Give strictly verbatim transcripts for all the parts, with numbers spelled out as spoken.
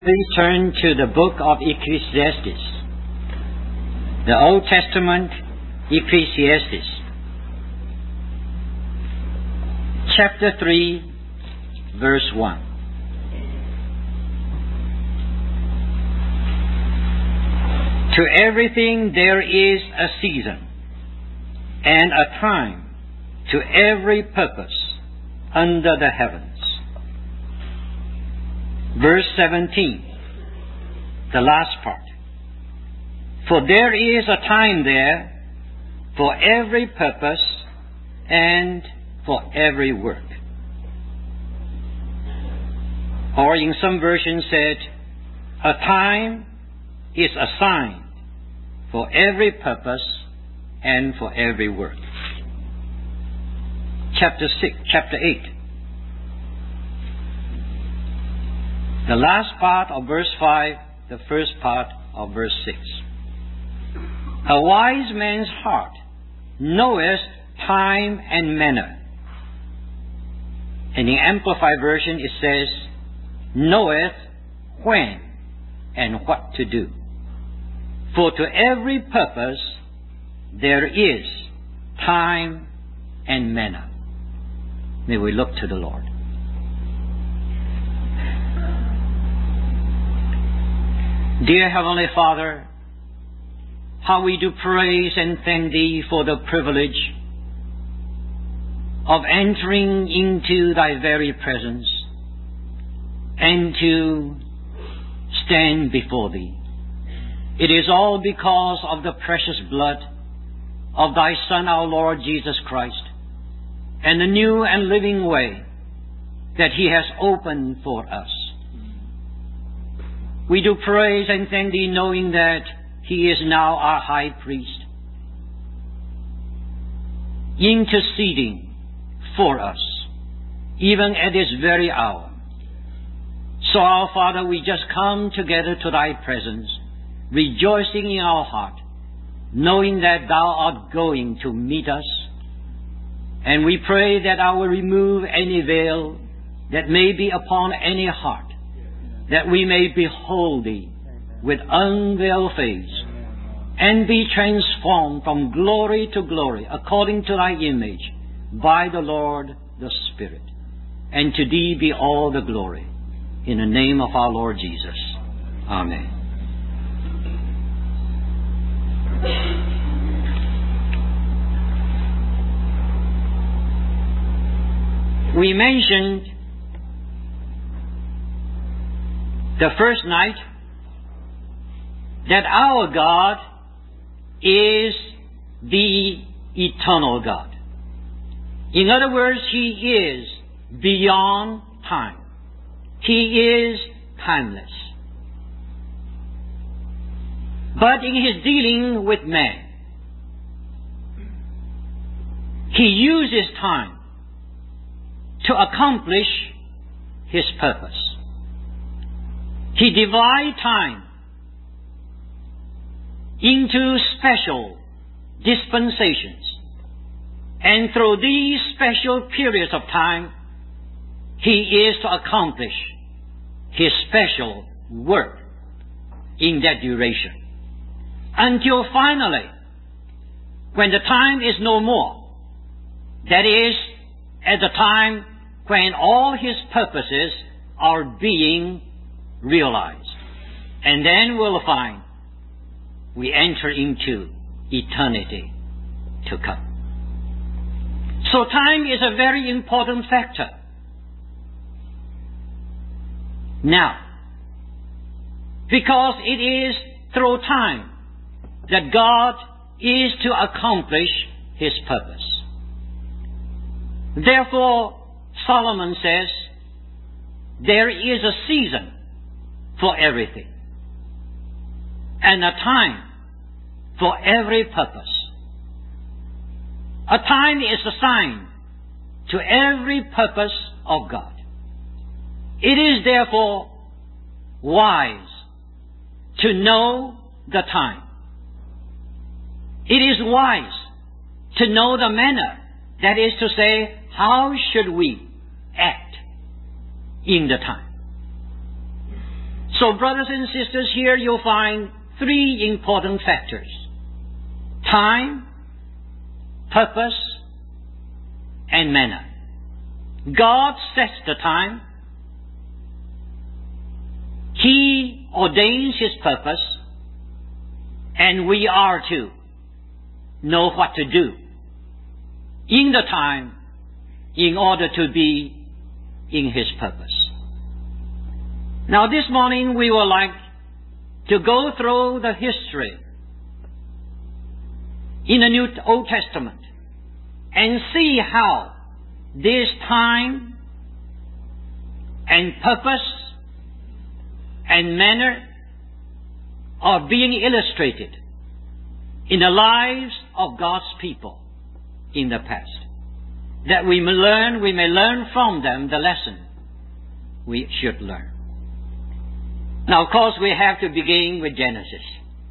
Please turn to the book of Ecclesiastes, the Old Testament Ecclesiastes, chapter three, verse one. To everything there is a season and a time to every purpose under the heavens. Verse seventeen, the last part. For there is a time there for every purpose and for every work. Or in some versions said, a time is assigned for every purpose and for every work. Chapter six, chapter eight. The last part of verse five, the first part of verse six. A wise man's heart knoweth time and manner. And in Amplified Version it says, knoweth when and what to do. For to every purpose there is time and manner. May we look to the Lord. Dear Heavenly Father, how we do praise and thank Thee for the privilege of entering into Thy very presence and to stand before Thee. It is all because of the precious blood of Thy Son, our Lord Jesus Christ, and the new and living way that He has opened for us. We do praise and thank Thee, knowing that He is now our high priest, interceding for us, even at this very hour. So, our Father, we just come together to Thy presence, rejoicing in our heart, knowing that Thou art going to meet us. And we pray that I will remove any veil that may be upon any heart, that we may behold Thee with unveiled face and be transformed from glory to glory according to Thy image by the Lord the Spirit. And to Thee be all the glory. In the name of our Lord Jesus. Amen. We mentioned the first night that our God is the eternal God. In other words, He is beyond time. He is timeless. But in His dealing with man, He uses time to accomplish His purpose. He divides time into special dispensations. And through these special periods of time, He is to accomplish His special work in that duration. Until finally, when the time is no more, that is, at the time when all His purposes are being realized. And then we'll find we enter into eternity to come. So time is a very important factor. Now, because it is through time that God is to accomplish His purpose. Therefore, Solomon says, there is a season for everything, and a time for every purpose. A time is assigned to every purpose of God. It is therefore wise to know the time. It is wise to know the manner, that is to say, how should we act in the time. So, brothers and sisters, here you'll find three important factors: time, purpose, and manner. God sets the time. He ordains His purpose, and we are to know what to do in the time in order to be in His purpose. Now this morning we would like to go through the history in the New Old Testament and see how this time and purpose and manner are being illustrated in the lives of God's people in the past. That we may learn, we may learn from them the lesson we should learn. Now, of course, we have to begin with Genesis.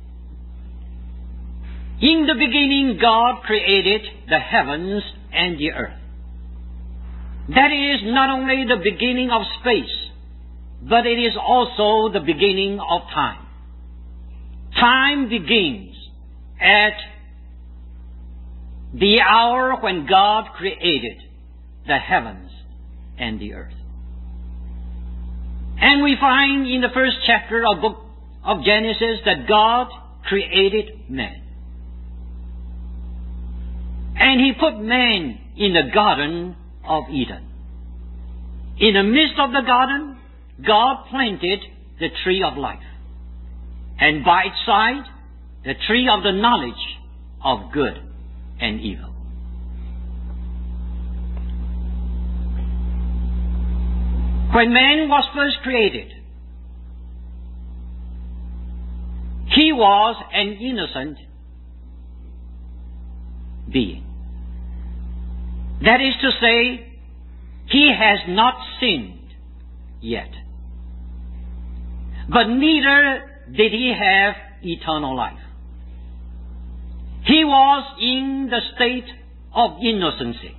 In the beginning, God created the heavens and the earth. That is not only the beginning of space, but it is also the beginning of time. Time begins at the hour when God created the heavens and the earth. And we find in the first chapter of book of Genesis that God created man. And He put man in the Garden of Eden. In the midst of the garden, God planted the tree of life. And by its side, the tree of the knowledge of good and evil. When man was first created, he was an innocent being. That is to say, he has not sinned yet. But neither did he have eternal life. He was in the state of innocency.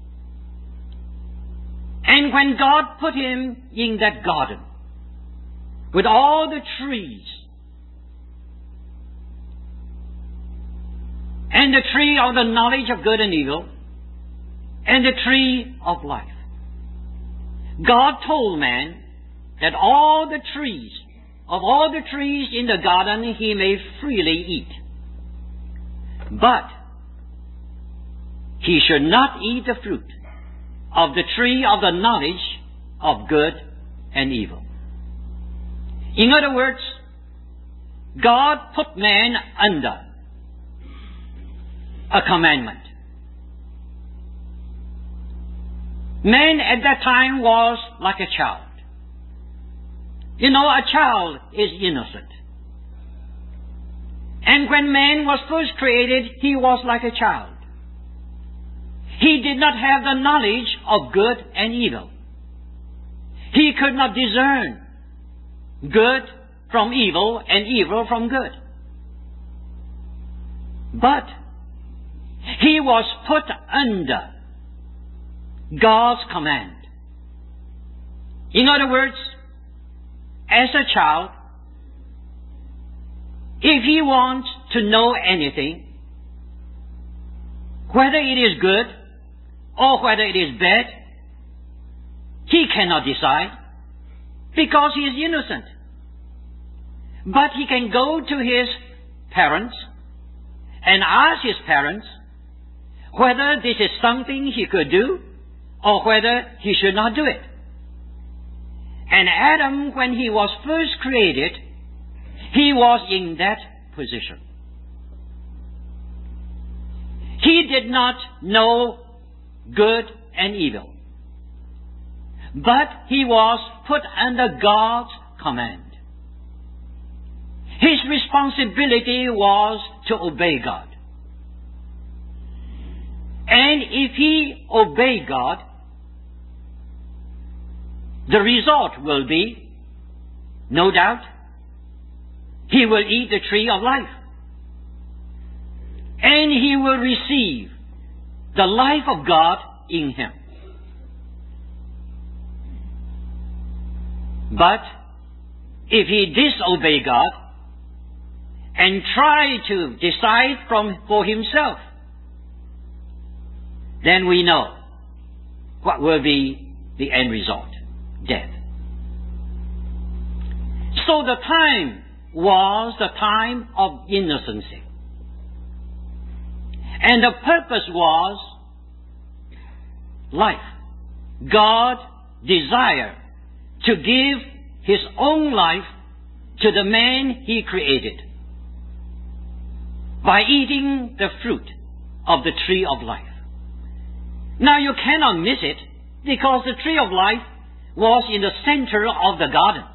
And when God put him in that garden, with all the trees, and the tree of the knowledge of good and evil, and the tree of life, God told man that all the trees, of all the trees in the garden, he may freely eat. But he should not eat the fruit of the tree of the knowledge of good and evil. In other words, God put man under a commandment. Man at that time was like a child. You know, a child is innocent. And when man was first created, he was like a child. He did not have the knowledge of good and evil. He could not discern good from evil and evil from good. But he was put under God's command. In other words, as a child, if he wants to know anything, whether it is good or whether it is bad, he cannot decide because he is innocent. But he can go to his parents and ask his parents whether this is something he could do or whether he should not do it. And Adam, when he was first created, he was in that position. He did not know good and evil, but he was put under God's command. His responsibility was to obey God. And if he obeyed God, the result will be, no doubt, he will eat the tree of life. And he will receive the life of God in him. But if he disobey God and try to decide from for himself, then we know what will be the end result: death. So the time was the time of innocency. And the purpose was life. God desired to give His own life to the man He created by eating the fruit of the tree of life. Now you cannot miss it, because the tree of life was in the center of the garden.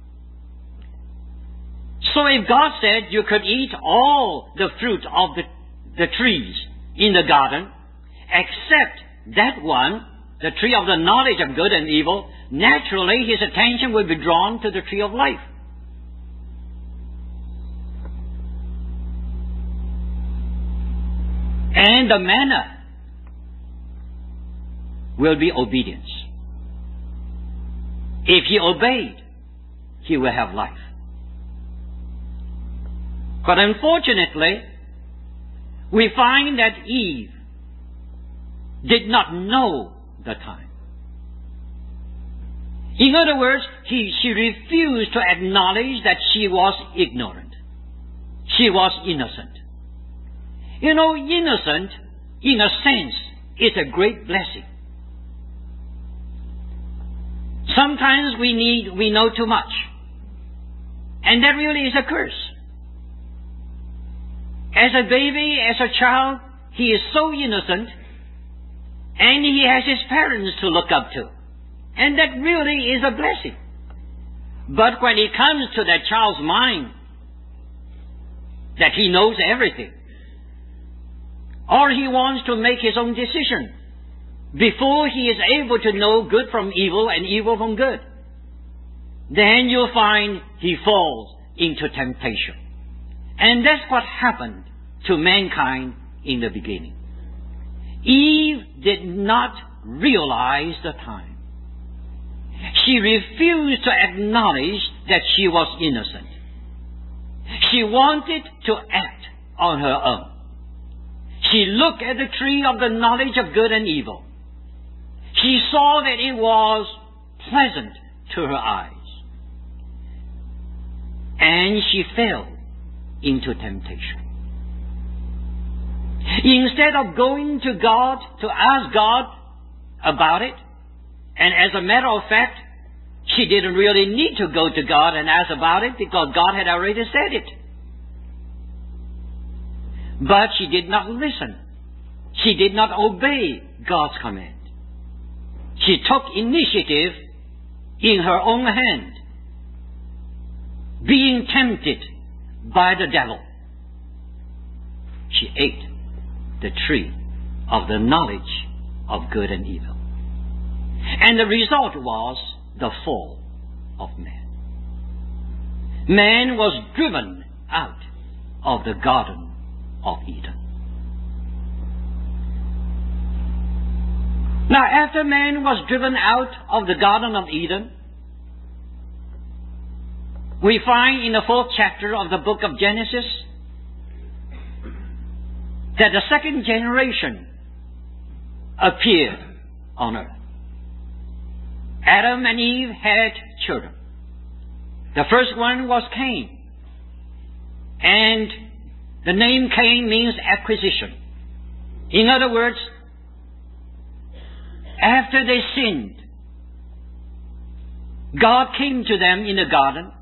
So if God said you could eat all the fruit of the, the trees in the garden, except that one, the tree of the knowledge of good and evil, naturally his attention will be drawn to the tree of life. And the manner will be obedience. If he obeyed, he will have life. But unfortunately, we find that Eve did not know the time. In other words, he, she refused to acknowledge that she was ignorant. She was innocent. You know, innocent, in a sense, is a great blessing. Sometimes we need, we know too much. And that really is a curse. As a baby, as a child, he is so innocent, and he has his parents to look up to. And that really is a blessing. But when it comes to that child's mind, that he knows everything, or he wants to make his own decision before he is able to know good from evil and evil from good, then you'll find he falls into temptation. And that's what happened to mankind in the beginning. Eve did not realize the time. She refused to acknowledge that she was innocent. She wanted to act on her own. She looked at the tree of the knowledge of good and evil. She saw that it was pleasant to her eyes. And she fell into temptation. Instead of going to God to ask God about it, and as a matter of fact, she didn't really need to go to God and ask about it, because God had already said it. But she did not listen. She did not obey God's command. She took initiative in her own hand, being tempted by the devil. She ate the tree of the knowledge of good and evil. And the result was the fall of man. Man was driven out of the Garden of Eden. Now, after man was driven out of the Garden of Eden, we find in the fourth chapter of the book of Genesis that the second generation appeared on earth. Adam and Eve had children. The first one was Cain. And the name Cain means acquisition. In other words, after they sinned, God came to them in the garden.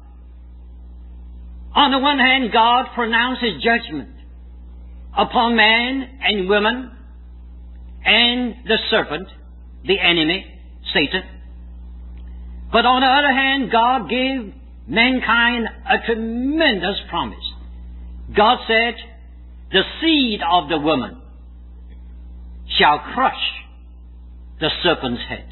On the one hand, God pronounced His judgment upon man and woman and the serpent, the enemy, Satan. But on the other hand, God gave mankind a tremendous promise. God said, the seed of the woman shall crush the serpent's head.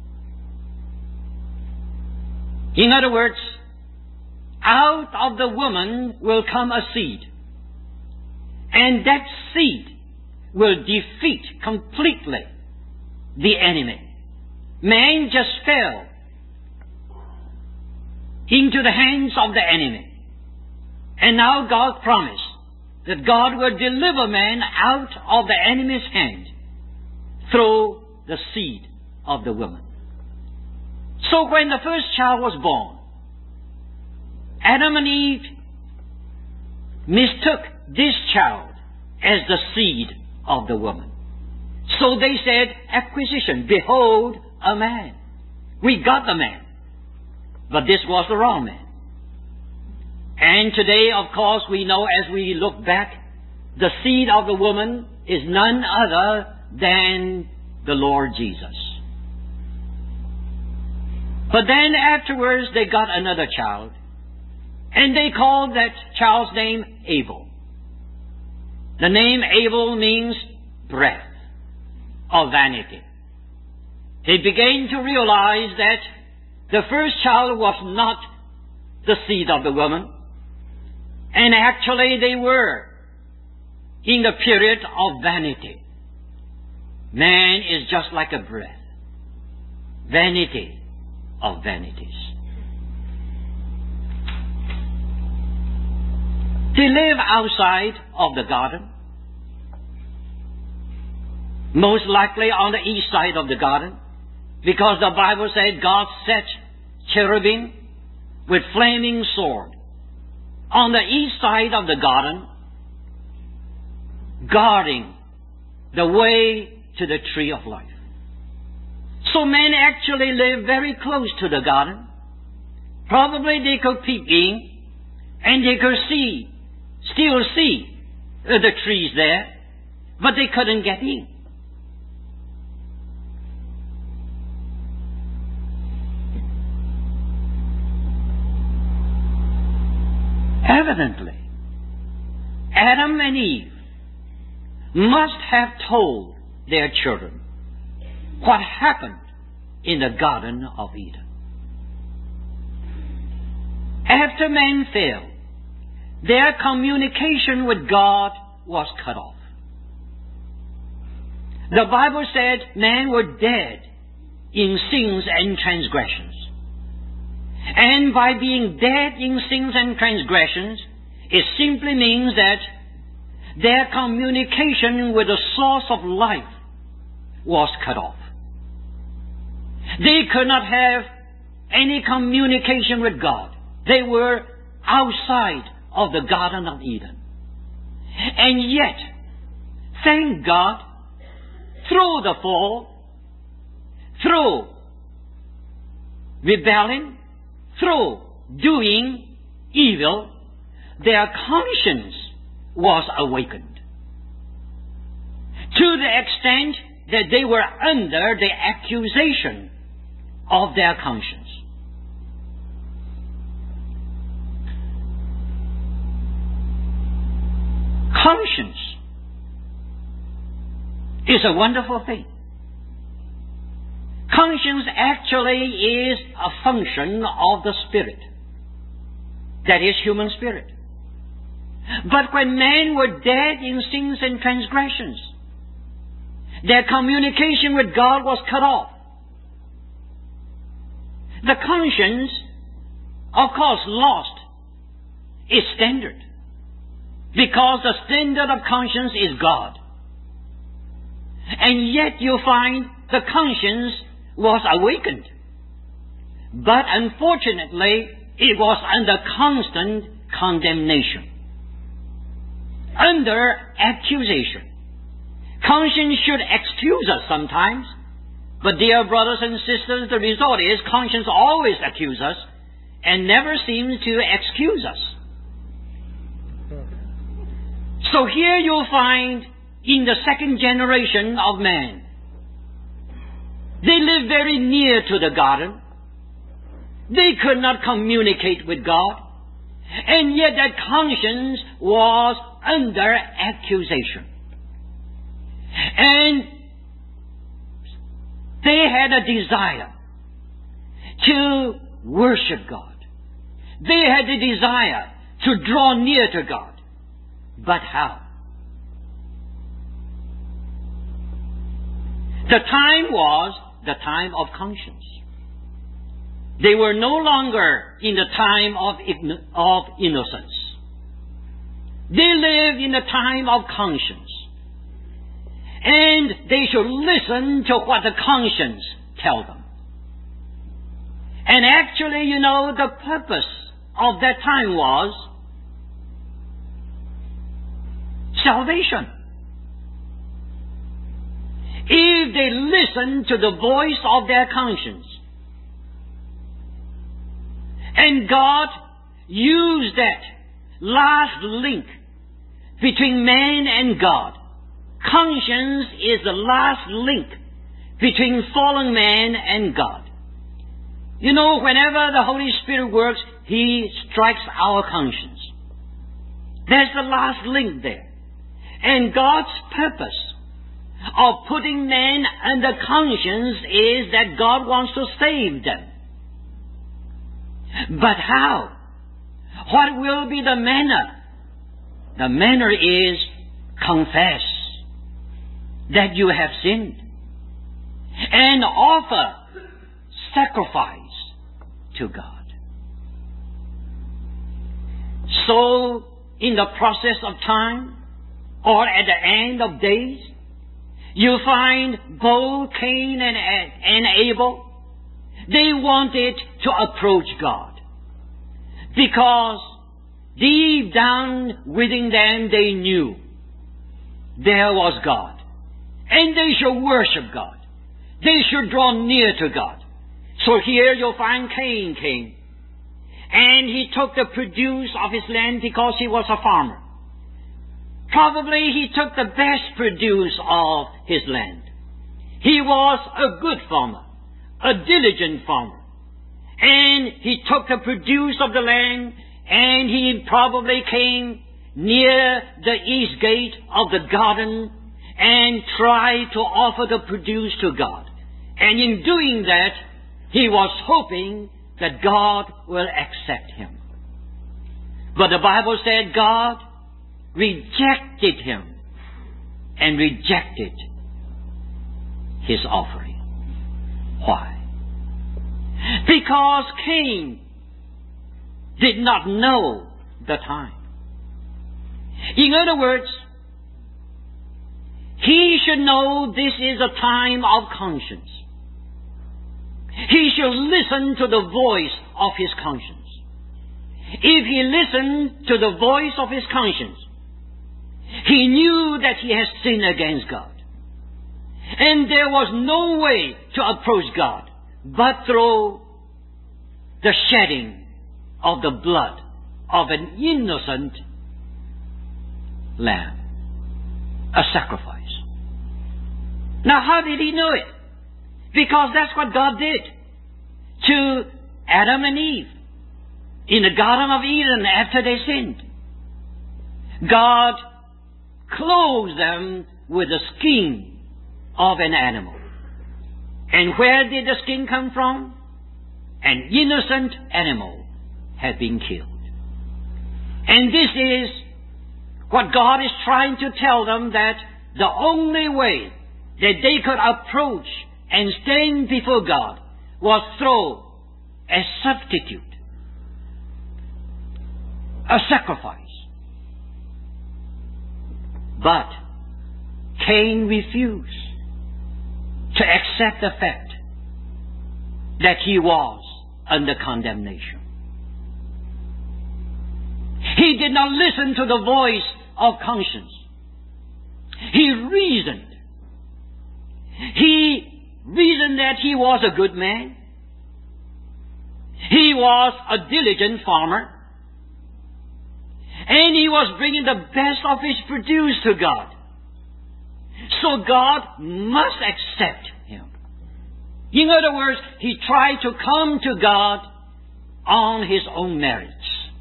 In other words, out of the woman will come a seed. And that seed will defeat completely the enemy. Man just fell into the hands of the enemy. And now God promised that God would deliver man out of the enemy's hand through the seed of the woman. So when the first child was born, Adam and Eve mistook this child as the seed of the woman. So they said, acquisition, behold a man. We got the man. But this was the wrong man. And today, of course, we know as we look back, the seed of the woman is none other than the Lord Jesus. But then afterwards they got another child, and they called that child's name Abel. The name Abel means breath or vanity. They began to realize that the first child was not the seed of the woman, and actually they were in the period of vanity. Man is just like a breath. Vanity of vanities. They live outside of the garden, most likely on the east side of the garden, because the Bible said God set cherubim with flaming sword on the east side of the garden, guarding the way to the tree of life. So men actually live very close to the garden. Probably they could peep in, and they could see, still see uh, the trees there, but they couldn't get in. Evidently, Adam and Eve must have told their children what happened in the Garden of Eden. After man fell, their communication with God was cut off. The Bible said men were dead in sins and transgressions. And by being dead in sins and transgressions, it simply means that their communication with the source of life was cut off. They could not have any communication with God. They were outside of the Garden of Eden. And yet, thank God, through the fall, through rebelling, through doing evil, their conscience was awakened. To the extent that they were under the accusation of their conscience. Conscience is a wonderful thing. Conscience actually is a function of the spirit. That is human spirit. But when men were dead in sins and transgressions, their communication with God was cut off. The conscience, of course, lost its standard, because the standard of conscience is God. And yet you find the conscience was awakened. But unfortunately, it was under constant condemnation, under accusation. Conscience should excuse us sometimes, but dear brothers and sisters, the result is conscience always accuses us and never seems to excuse us. So here you'll find in the second generation of man, they lived very near to the garden. They could not communicate with God. And yet that conscience was under accusation. And they had a desire to worship God. They had a desire to draw near to God. But how? The time was the time of conscience. They were no longer in the time of, of innocence. They lived in the time of conscience. And they should listen to what the conscience tells them. And actually, you know, the purpose of that time was salvation. If they listen to the voice of their conscience, and God used that last link between man and God. Conscience is the last link between fallen man and God. You know, whenever the Holy Spirit works, He strikes our conscience. There's the last link there. And God's purpose of putting man under conscience is that God wants to save them. But how? What will be the manner? The manner is confess that you have sinned and offer sacrifice to God. So, in the process of time, or at the end of days, you find both Cain and, and Abel, they wanted to approach God. Because deep down within them they knew there was God. And they should worship God. They should draw near to God. So here you'll find Cain came. And he took the produce of his land because he was a farmer. Probably he took the best produce of his land. He was a good farmer, a diligent farmer. And he took the produce of the land, and he probably came near the east gate of the garden and tried to offer the produce to God. And in doing that, he was hoping that God will accept him. But the Bible said God rejected him and rejected his offering. Why? Because Cain did not know the time. In other words, he should know this is a time of conscience. He should listen to the voice of his conscience. If he listened to the voice of his conscience, he knew that he has sinned against God. And there was no way to approach God but through the shedding of the blood of an innocent lamb, a sacrifice. Now, how did he know it? Because that's what God did to Adam and Eve in the Garden of Eden after they sinned. God clothed them with the skin of an animal. And where did the skin come from? An innocent animal had been killed. And this is what God is trying to tell them, that the only way that they could approach and stand before God was through a substitute, a sacrifice. But Cain refused to accept the fact that he was under condemnation. He did not listen to the voice of conscience. He reasoned. He reasoned that he was a good man. He was a diligent farmer. And he was bringing the best of his produce to God. So God must accept him. In other words, he tried to come to God on his own merits.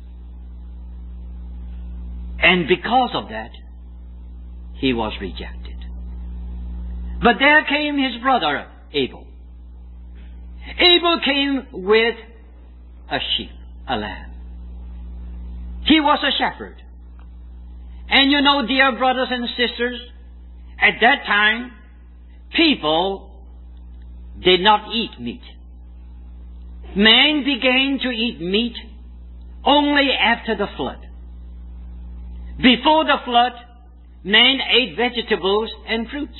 And because of that, he was rejected. But there came his brother, Abel. Abel came with a sheep, a lamb. He was a shepherd. And you know, dear brothers and sisters, at that time, people did not eat meat. Man began to eat meat only after the flood. Before the flood, man ate vegetables and fruits.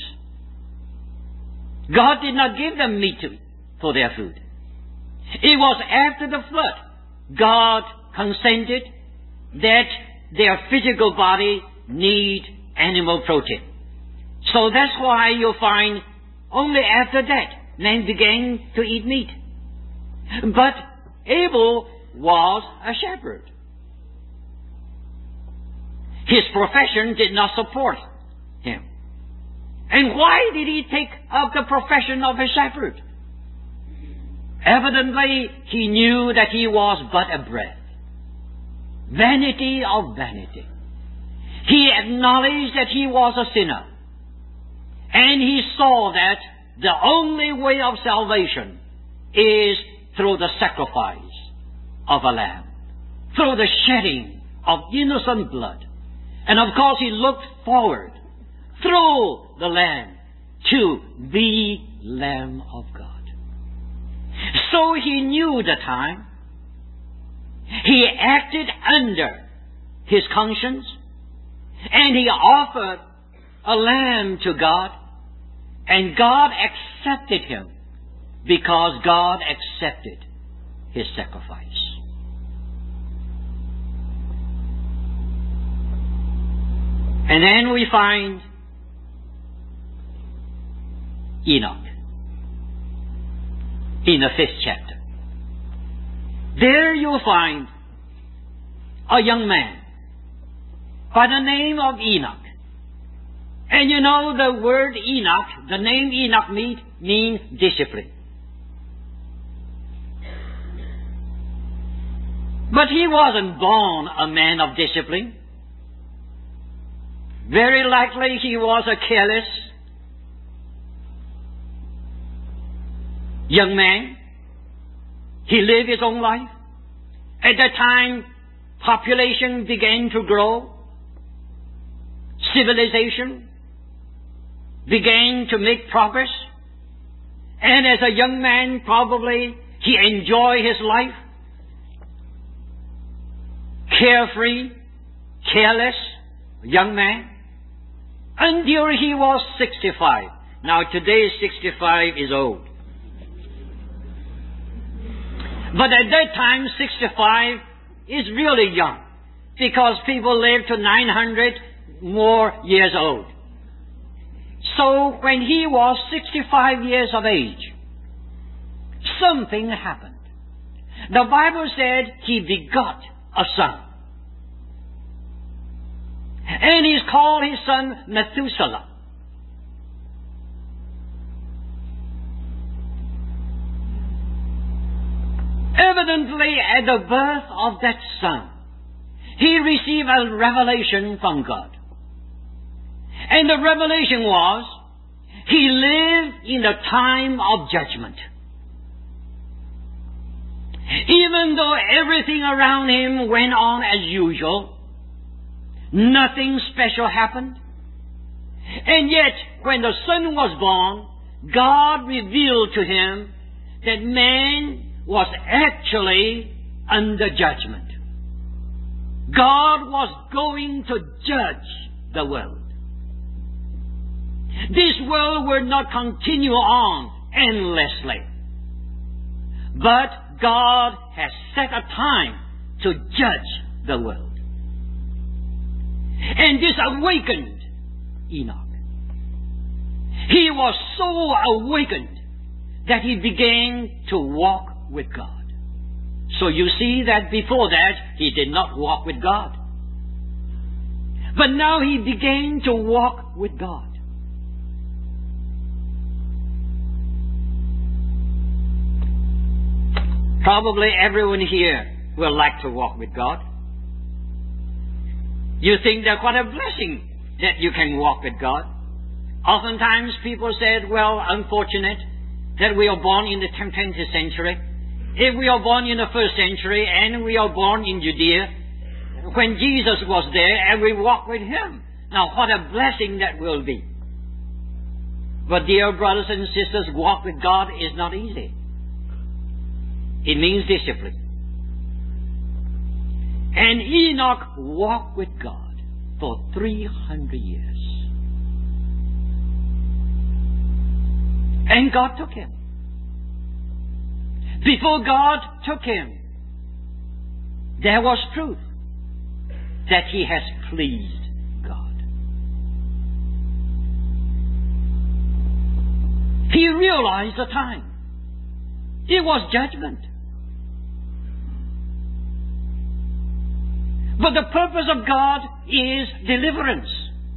God did not give them meat to, for their food. It was after the flood God consented that their physical body need animal protein. So that's why you'll find only after that man began to eat meat. But Abel was a shepherd. His profession did not support him. And why did he take up the profession of a shepherd? Evidently, he knew that he was but a breath. Vanity of vanity. He acknowledged that he was a sinner. And he saw that the only way of salvation is through the sacrifice of a lamb, through the shedding of innocent blood. And of course he looked forward through the Lamb to the Lamb of God. So he knew the time. He acted under his conscience, and he offered a lamb to God, and God accepted him because God accepted his sacrifice. And then we find Enoch in the fifth chapter. There you'll find a young man by the name of Enoch. And you know the word Enoch, the name Enoch mean, means discipline. But he wasn't born a man of discipline. Very likely he was a careless young man. He lived his own life. At that time, population began to grow. Civilization began to make progress. And as a young man, probably he enjoyed his life. Carefree, careless young man. Until he was sixty-five. Now today sixty-five is old. But at that time sixty-five is really young. Because people live to nine hundred more years old. So when he was sixty-five years of age, something happened. The Bible said he begot a son. And he's called his son Methuselah. Evidently, at the birth of that son, he received a revelation from God. And the revelation was, he lived in the time of judgment. Even though everything around him went on as usual, nothing special happened. And yet, when the son was born, God revealed to him that man was actually under judgment. God was going to judge the world. This world will not continue on endlessly. But God has set a time to judge the world. And this awakened Enoch. He was so awakened that he began to walk with God. So you see that before that, he did not walk with God. But now he began to walk with God. Probably everyone here will like to walk with God. You think that what a blessing that you can walk with God. Oftentimes people said, well, unfortunate that we are born in the twentieth century. If we are born in the first century and we are born in Judea, when Jesus was there and we walk with Him, now what a blessing that will be. But dear brothers and sisters, walk with God is not easy. It means discipline. And Enoch walked with God for three hundred years. And God took him. Before God took him, there was proof that he has pleased God. He realized the time. It was judgment. But the purpose of God is deliverance.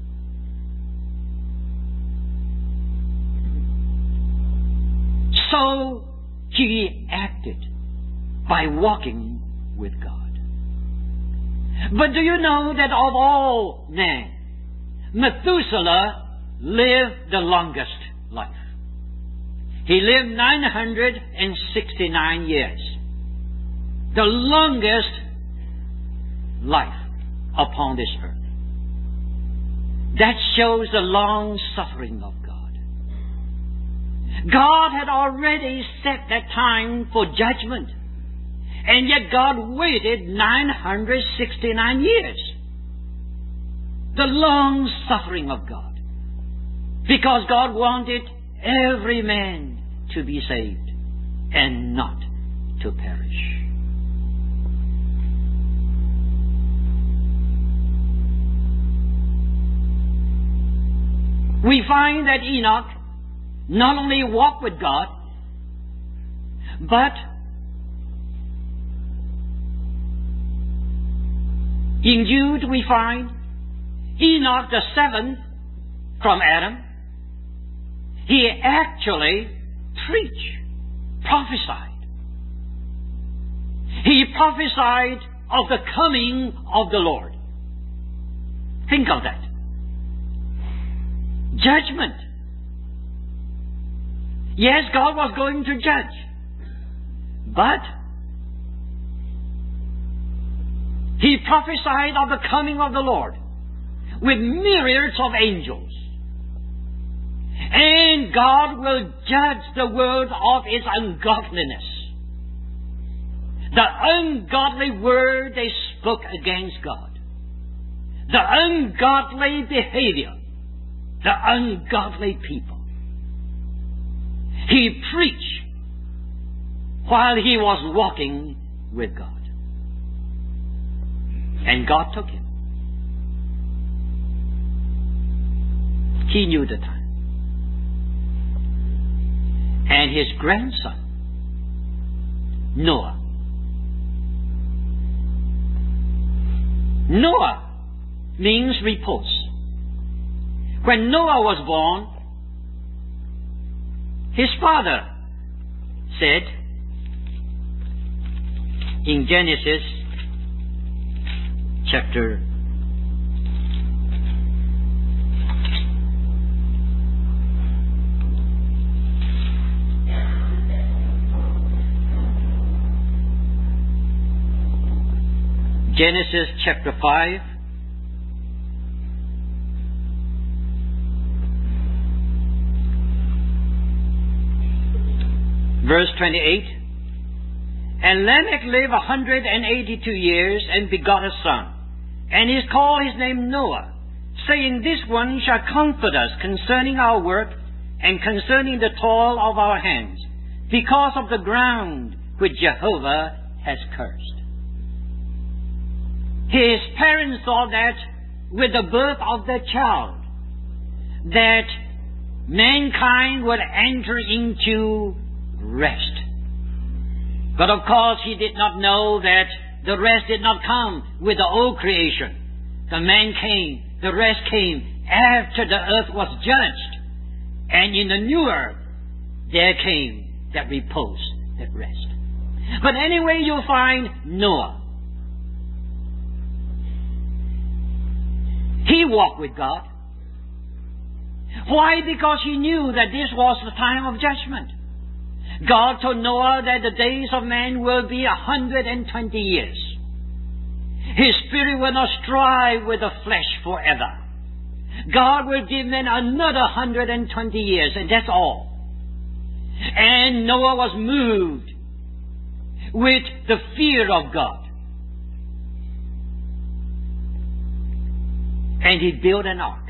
So he acted by walking with God. But do you know that of all men, Methuselah lived the longest life? He lived nine hundred sixty-nine years. The longest life upon this earth. That shows the long suffering of God. God had already set that time for judgment. And yet God waited nine hundred sixty-nine years. The long suffering of God. Because God wanted every man to be saved and not to perish. We find that Enoch not only walked with God, but in Jude we find Enoch the seventh from Adam. He actually preached, prophesied. He prophesied of the coming of the Lord. Think of that. Judgment. Yes, God was going to judge. But he prophesied of the coming of the Lord with myriads of angels. And God will judge the world of its ungodliness. The ungodly word they spoke against God. The ungodly behavior. The ungodly people. He preached while he was walking with God. And God took him. He knew the time. And his grandson, Noah. Noah means repose. When Noah was born, his father said in Genesis chapter Genesis chapter five, verse twenty-eight. And Lamech lived a hundred and eighty-two years and begot a son. And he called his name Noah, saying, This one shall comfort us concerning our work and concerning the toil of our hands, because of the ground which Jehovah has cursed. His parents thought that with the birth of their child, that mankind would enter into rest. But of course he did not know that the rest did not come with the old creation. The man came, the rest came after the earth was judged. And in the new earth, there came that repose, that rest. But anyway, you'll find Noah. He walked with God. Why? Because he knew that this was the time of judgment. God told Noah that the days of man will be a hundred and twenty years. His spirit will not strive with the flesh forever. God will give men another hundred and twenty years, and that's all. And Noah was moved. with the fear of God. And he built an ark.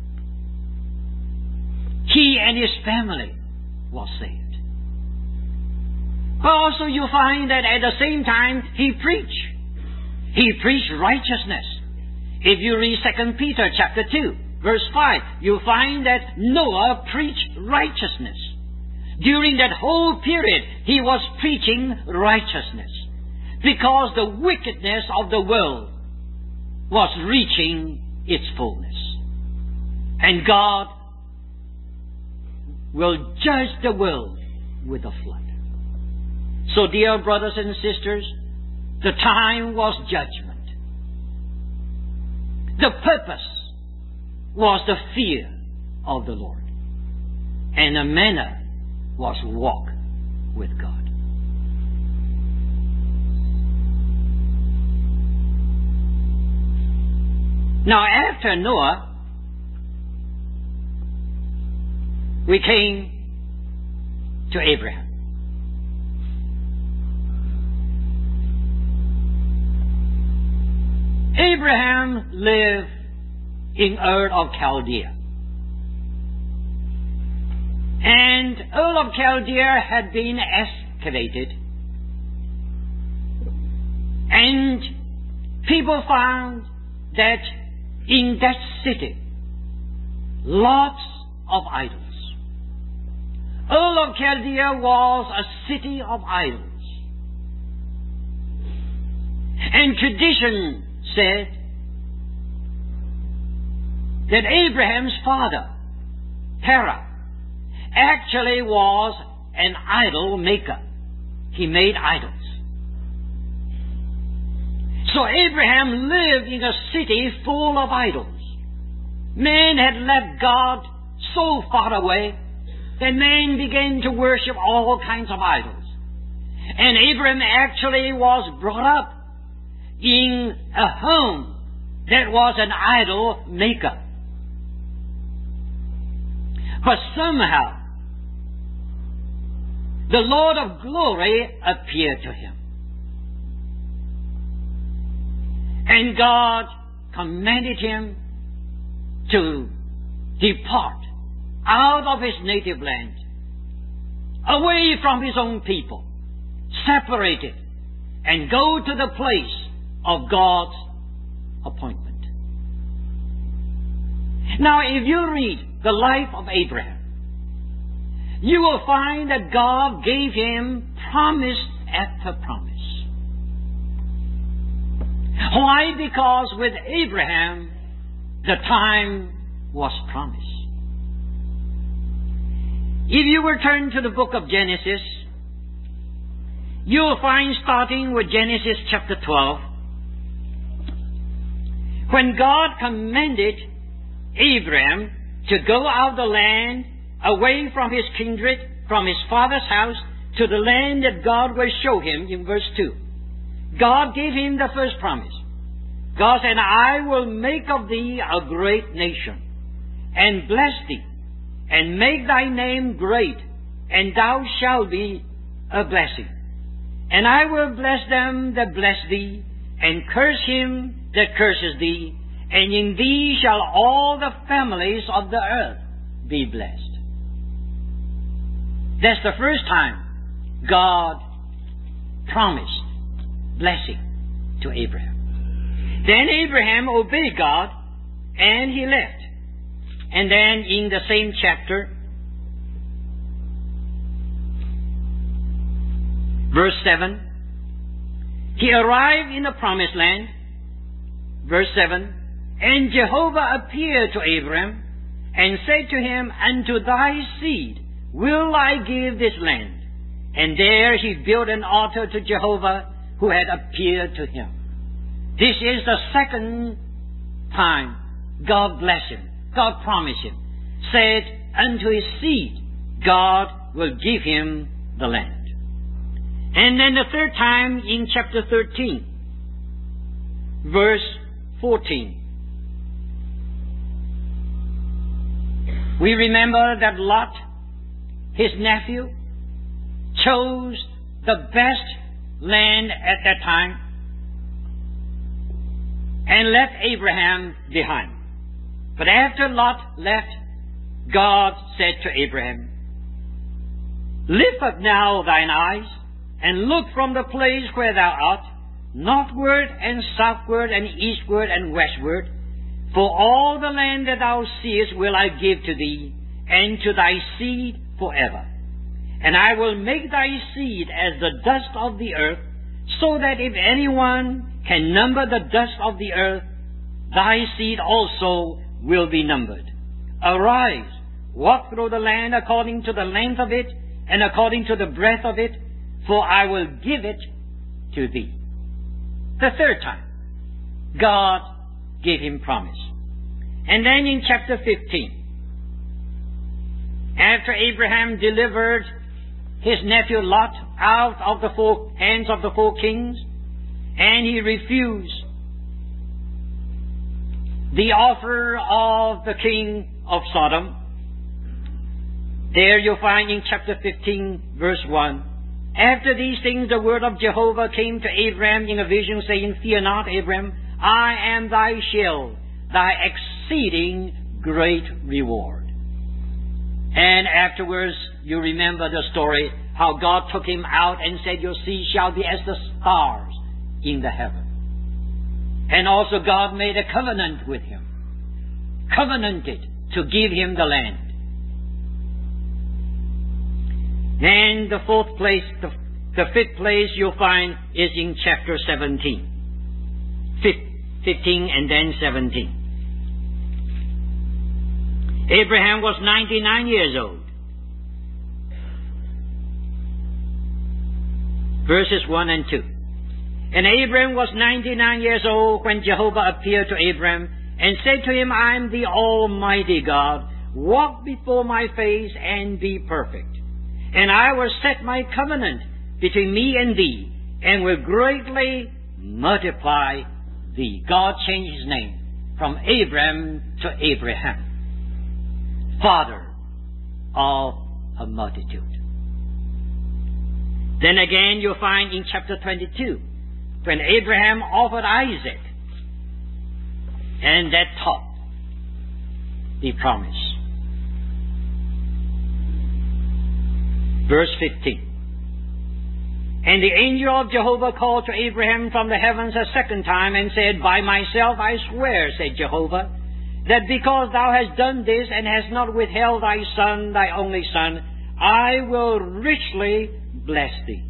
He and his family was saved. But also you find that at the same time he preached. He preached righteousness. If you read Second Peter chapter two, verse five, you find that Noah preached righteousness. During that whole period, he was preaching righteousness. Because the wickedness of the world was reaching its fullness. And God will judge the world with a flood. So, dear brothers and sisters, the time was judgment. The purpose was the fear of the Lord. And the manner was walk with God. Now, after Noah, we came to Abraham. Abraham lived in Ur of Chaldea. And Ur of Chaldea had been excavated. And people found that in that city, lots of idols. Ur of Chaldea was a city of idols. And tradition said that Abraham's father, Terah, actually was an idol maker. He made idols. So Abraham lived in a city full of idols. Man had left God so far away that man began to worship all kinds of idols. And Abraham actually was brought up in a home that was an idol maker. But somehow, the Lord of glory appeared to him. And God commanded him to depart out of his native land, away from his own people, separated, and go to the place of God's appointment. Now, if you read the life of Abraham, you will find that God gave him promise after promise. Why? Because with Abraham, the time was promised. If you will turn to the book of Genesis, you will find, starting with Genesis chapter twelve, when God commanded Abraham to go out of the land, away from his kindred, from his father's house, to the land that God will show him, in verse two. God gave him the first promise. God said, I will make of thee a great nation, and bless thee, and make thy name great, and thou shalt be a blessing. And I will bless them that bless thee, and curse him that curses thee, and in thee shall all the families of the earth be blessed. That's the first time God promised blessing to Abraham. Then Abraham obeyed God, and he left. And then in the same chapter, verse seven, he arrived in the promised land. Verse seven, and Jehovah appeared to Abraham and said to him, unto thy seed will I give this land. And there he built an altar to Jehovah who had appeared to him. This is the second time God blessed him. God promised him. Said, unto his seed God will give him the land. And then the third time in chapter thirteen, verse fourteen. We remember that Lot, his nephew, chose the best land at that time and left Abraham behind. But after Lot left, God said to Abraham, "Lift up now thine eyes, and look from the place where thou art, northward and southward and eastward and westward, for all the land that thou seest will I give to thee, and to thy seed forever. And I will make thy seed as the dust of the earth, so that if anyone can number the dust of the earth, thy seed also will be numbered. Arise, walk through the land according to the length of it, and according to the breadth of it, for I will give it to thee." The third time, God gave him promise. And then in chapter fifteen, after Abraham delivered his nephew Lot out of the four hands of the four kings, and he refused the offer of the king of Sodom, there you'll find in chapter fifteen, verse one, "After these things the word of Jehovah came to Abraham in a vision, saying, Fear not, Abraham, I am thy shield, thy exceeding great reward." And afterwards, you remember the story, how God took him out and said, "Your seed shall be as the stars in the heaven." And also God made a covenant with him, covenanted to give him the land. Then the fourth place, the, the fifth place you'll find is in chapter seventeen. fifteen and then seventeen. Abraham was ninety-nine years old. Verses one and two. "And Abraham was ninety-nine years old when Jehovah appeared to Abraham and said to him, I am the Almighty God. Walk before my face and be perfect. And I will set my covenant between me and thee, and will greatly multiply thee." God changed his name from Abram to Abraham, father of a multitude. Then again you'll find in chapter twenty-two, when Abraham offered Isaac, and that topped the promise. Verse fifteen. "And the angel of Jehovah called to Abraham from the heavens a second time and said, By myself I swear, said Jehovah, that because thou hast done this and hast not withheld thy son, thy only son, I will richly bless thee,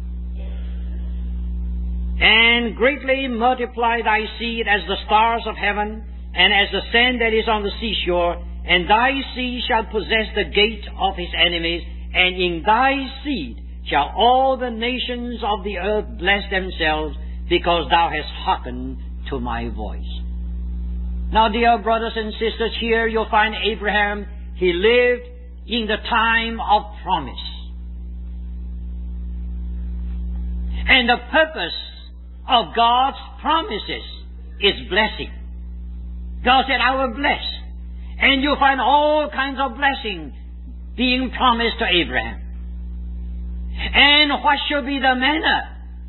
and greatly multiply thy seed as the stars of heaven, and as the sand that is on the seashore, and thy seed shall possess the gate of his enemies, and in thy seed shall all the nations of the earth bless themselves, because thou hast hearkened to my voice." Now, dear brothers and sisters, here you'll find Abraham. He lived in the time of promise. And the purpose of God's promises is blessing. God said, I will bless. And you'll find all kinds of blessing being promised to Abraham. And what should be the manner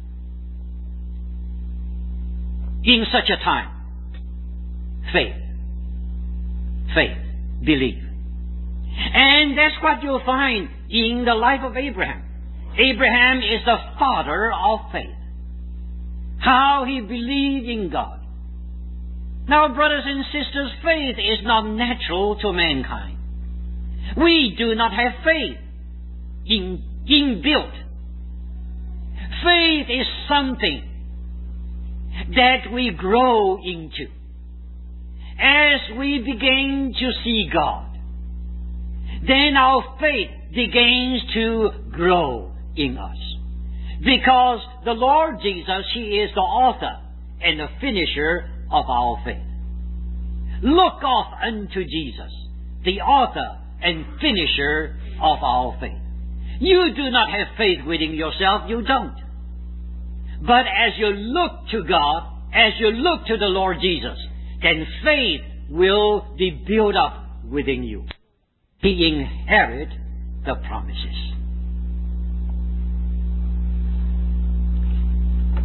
in such a time? Faith. Faith. Belief. And that's what you'll find in the life of Abraham. Abraham is the father of faith. How he believed in God. Now, brothers and sisters, faith is not natural to mankind. We do not have faith in, inbuilt. Faith is something that we grow into as we begin to see God. Then our faith begins to grow in us. Because the Lord Jesus, He is the author and the finisher of our faith. Look off unto Jesus, the author and finisher of our faith. You do not have faith within yourself, you don't. But as you look to God, as you look to the Lord Jesus, then faith will be built up within you. He inherit the promises.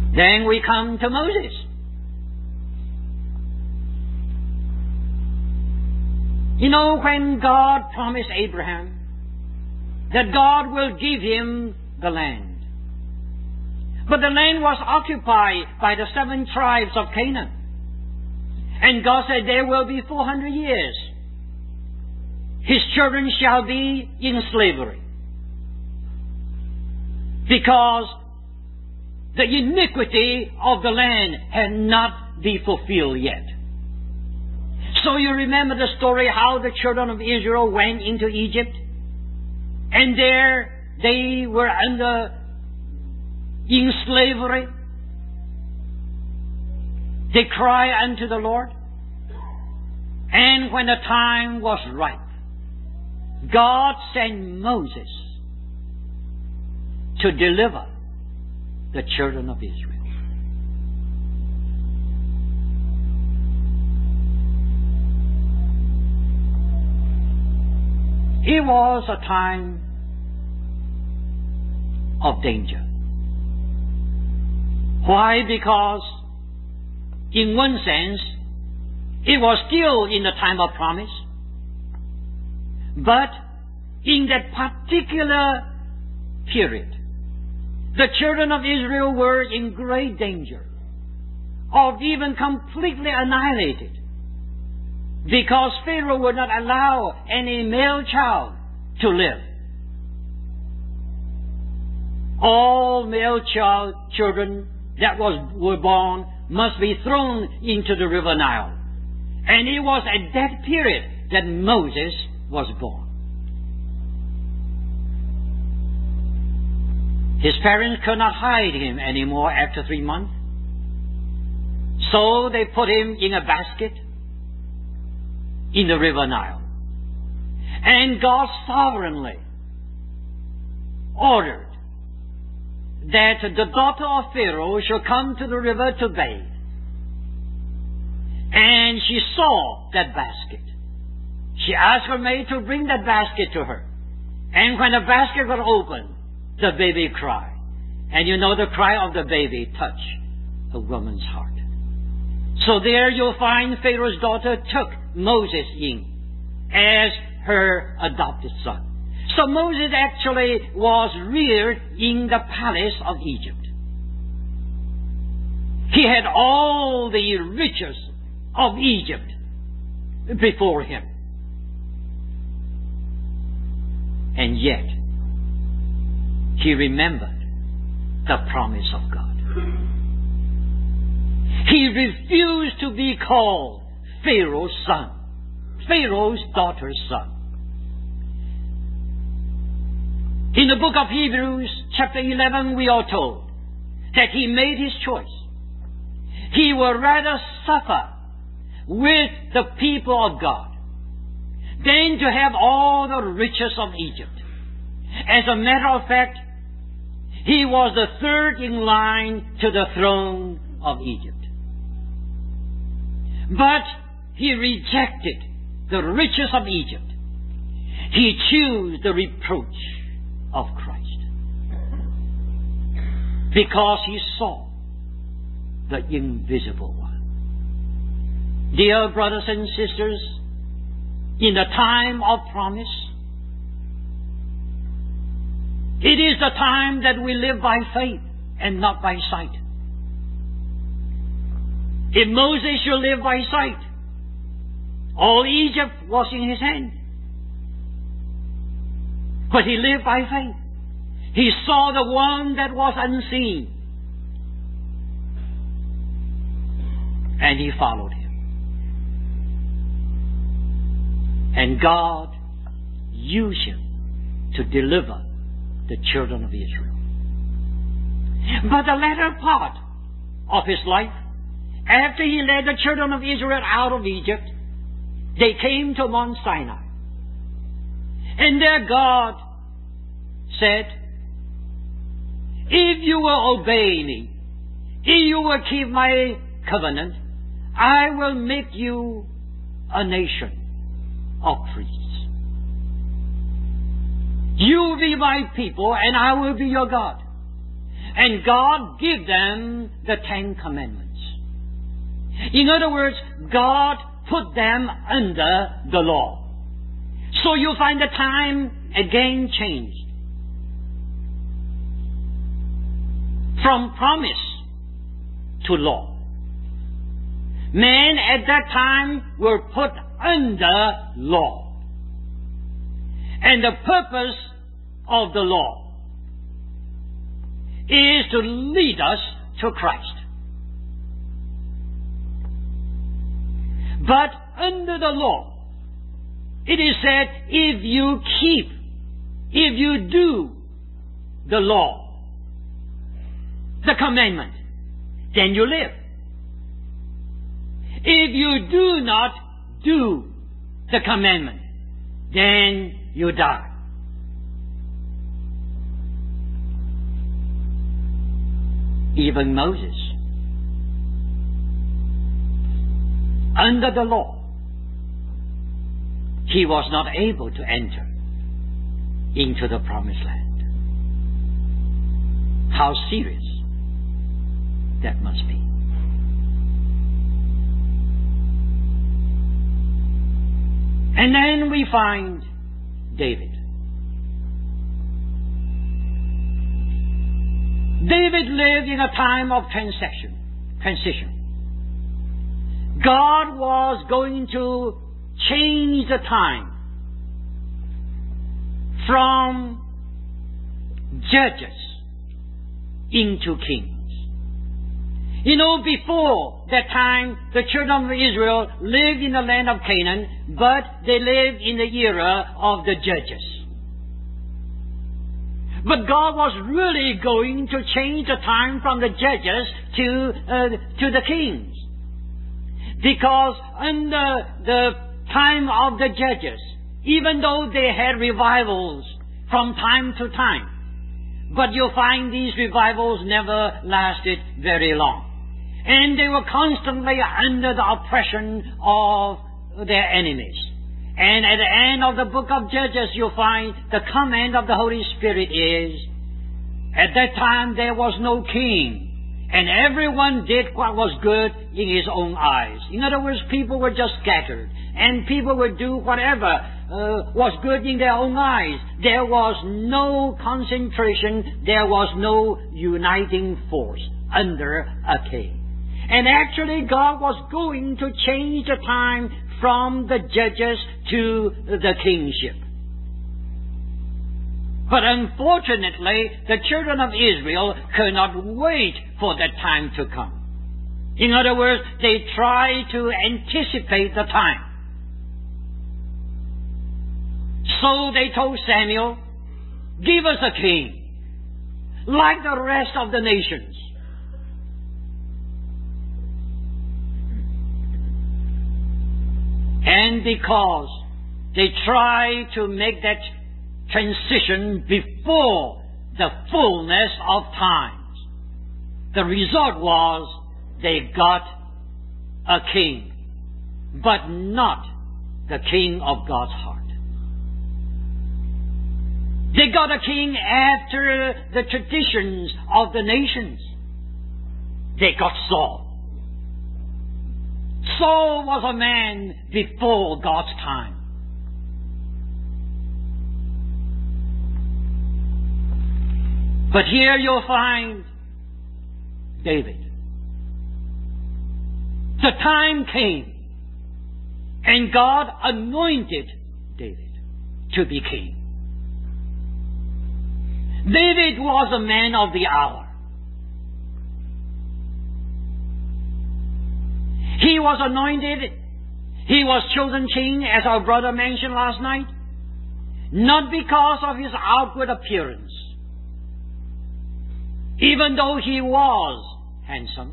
Then we come to Moses. You know, when God promised Abraham that God will give him the land, but the land was occupied by the seven tribes of Canaan, and God said there will be four hundred years. His children shall be in slavery, because the iniquity of the land had not been fulfilled yet. So you remember the story how the children of Israel went into Egypt, and there they were under in slavery. They cried unto the Lord, and when the time was ripe, God sent Moses to deliver the children of Israel. It was a time of danger. Why? Because in one sense, it was still in the time of promise, but in that particular period, the children of Israel were in great danger of even completely annihilated, because Pharaoh would not allow any male child to live. All male child children that was were born must be thrown into the river Nile. And it was at that period that Moses was born. His parents could not hide him anymore after three months. So they put him in a basket in the river Nile. And God sovereignly ordered that the daughter of Pharaoh should come to the river to bathe. And she saw that basket. She asked her maid to bring that basket to her. And when the basket was opened, the baby cried. And you know the cry of the baby touched a woman's heart. So there you'll find Pharaoh's daughter took Moses in as her adopted son. So Moses actually was reared in the palace of Egypt. He had all the riches of Egypt before him. And yet, he remembered the promise of God. He refused to be called Pharaoh's son, Pharaoh's daughter's son. In the book of Hebrews, chapter eleven, we are told that he made his choice. He would rather suffer with the people of God than to have all the riches of Egypt. As a matter of fact, he was the third in line to the throne of Egypt. But he rejected the riches of Egypt. He chose the reproach of Christ, because he saw the invisible one. Dear brothers and sisters, in the time of promise, it is the time that we live by faith and not by sight. If Moses should live by sight, all Egypt was in his hand. But he lived by faith. He saw the one that was unseen, and he followed him. And God used him to deliver the children of Israel. But the latter part of his life, after he led the children of Israel out of Egypt, they came to Mount Sinai. And there God said, if you will obey me, if you will keep my covenant, I will make you a nation of priests. You will be my people, and I will be your God. And God gave them the Ten Commandments. In other words, God put them under the law. So you find the time again changed. From promise to law. Men at that time were put under law. And the purpose of the law is to lead us to Christ. But under the law, it is said, if you keep, if you do the law, the commandment, then you live. If you do not do the commandment, then you die. Even Moses, under the law, he was not able to enter into the promised land. How serious that must be. And then we find David. David lived in a time of transition. Transition. God was going to change the time from judges into kings. You know, before that time, the children of Israel lived in the land of Canaan, but they lived in the era of the judges. But God was really going to change the time from the judges to uh, to the kings. Because under the time of the judges, even though they had revivals from time to time, but you'll find these revivals never lasted very long. And they were constantly under the oppression of their enemies. And at the end of the book of Judges, you'll find the command of the Holy Spirit is, at that time there was no king, and everyone did what was good in his own eyes. In other words, people were just scattered, and people would do whatever uh, was good in their own eyes. There was no concentration, there was no uniting force under a king. And actually God was going to change the time from the judges to the kingship. But unfortunately, the children of Israel could not wait for that time to come. In other words, they tried to anticipate the time. So they told Samuel, give us a king, like the rest of the nations. And because they tried to make that transition before the fullness of times, the result was they got a king, but not the king of God's heart. They got a king after the traditions of the nations. They got Saul. Saul was a man before God's time. But here you'll find David. The time came, and God anointed David to be king. David was a man of the hour. He was anointed. He was chosen king, as our brother mentioned last night, not because of his outward appearance, even though he was handsome.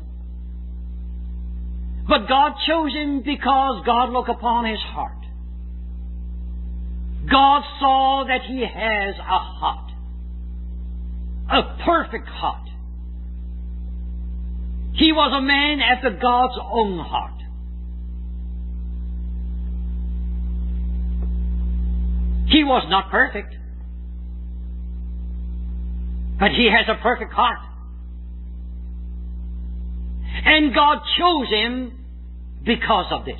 But God chose him because God looked upon his heart. God saw that he has a heart, a perfect heart. He was a man after God's own heart. He was not perfect, but he has a perfect heart. And God chose him because of this.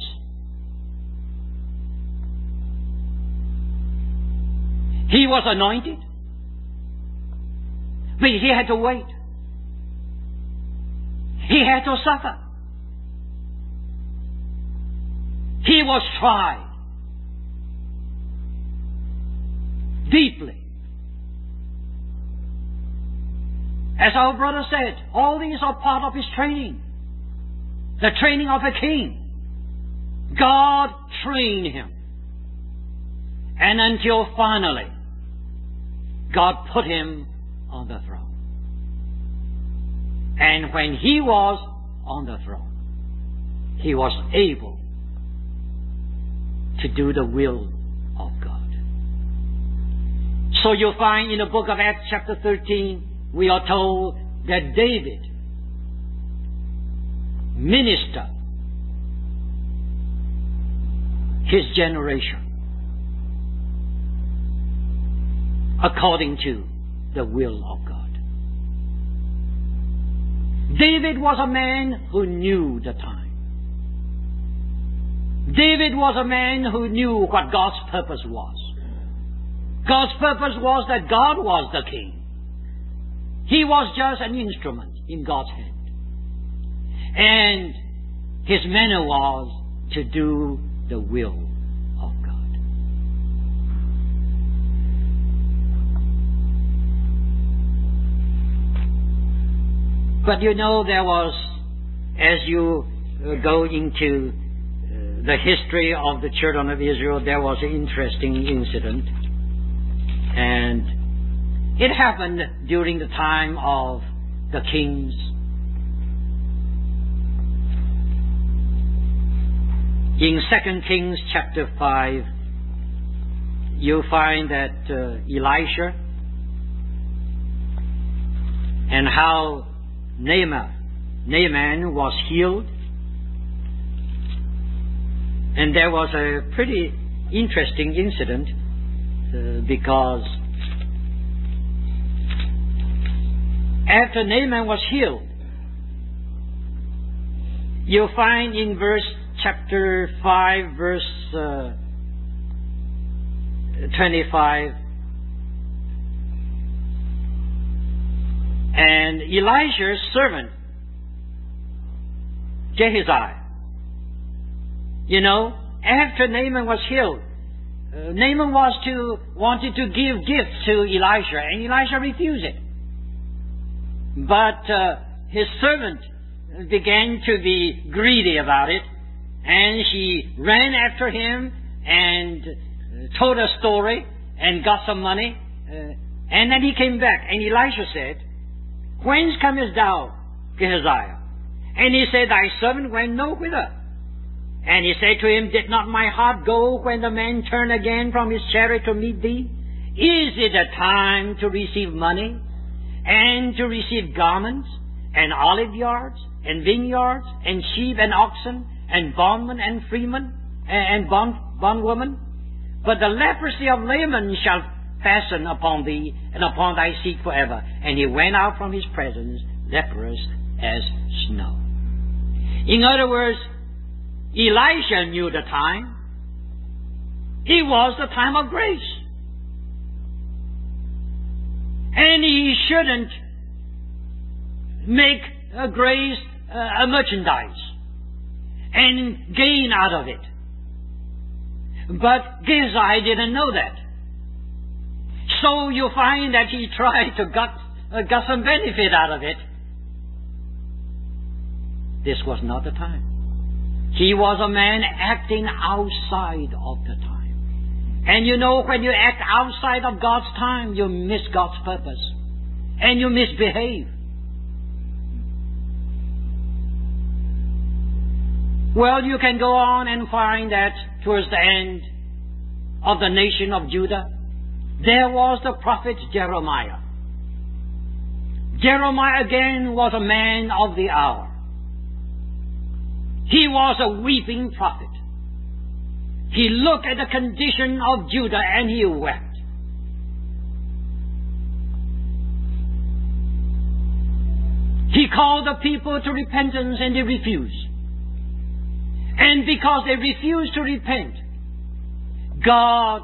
He was anointed, but he had to wait. He had to suffer. He was tried deeply. As our brother said, all these are part of his training. The training of a king. God trained him. And until finally, God put him on the throne. And when he was on the throne, he was able to do the will of God. So you'll find in the book of Acts chapter thirteen, we are told that David ministered his generation according to the will of God. David was a man who knew the time. David was a man who knew what God's purpose was. God's purpose was that God was the king. He was just an instrument in God's hand. And his manner was to do the will of God. But you know, there was, as you uh, go into uh, the history of the children of Israel, there was an interesting incident. And it happened during the time of the kings. In Second Kings chapter five, you find that uh, Elisha and how Naaman, Naaman was healed. And there was a pretty interesting incident uh, because after Naaman was healed, you find in verse chapter five, verse uh, twenty-five, and Elisha's servant Gehazi, you know, after Naaman was healed, uh, Naaman was to wanted to give gifts to Elisha, and Elisha refused it. But uh, his servant began to be greedy about it, and she ran after him and told a story and got some money. Uh, and then he came back, and Elisha said, "Whence comest thou, Gehazi?" And he said, "Thy servant went no whither." And he said to him, "Did not my heart go when the man turned again from his chariot to meet thee? Is it a time to receive money, and to receive garments, and olive yards, and vineyards, and sheep, and oxen, and bondmen, and freemen, and bond, bondwomen? But the leprosy of Naaman shall fasten upon thee, and upon thy seed forever." And he went out from his presence, leprous as snow. In other words, Elisha knew the time. It was the time of grace. And he shouldn't make a grace uh, a merchandise and gain out of it. But Gehazi didn't know that. So you find that he tried to get, uh, get some benefit out of it. This was not the time. He was a man acting outside of the time. And you know, when you act outside of God's time, you miss God's purpose. And you misbehave. Well, you can go on and find that towards the end of the nation of Judah, there was the prophet Jeremiah. Jeremiah again was a man of the hour. He was a weeping prophet. He looked at the condition of Judah and he wept. He called the people to repentance and they refused. And because they refused to repent, God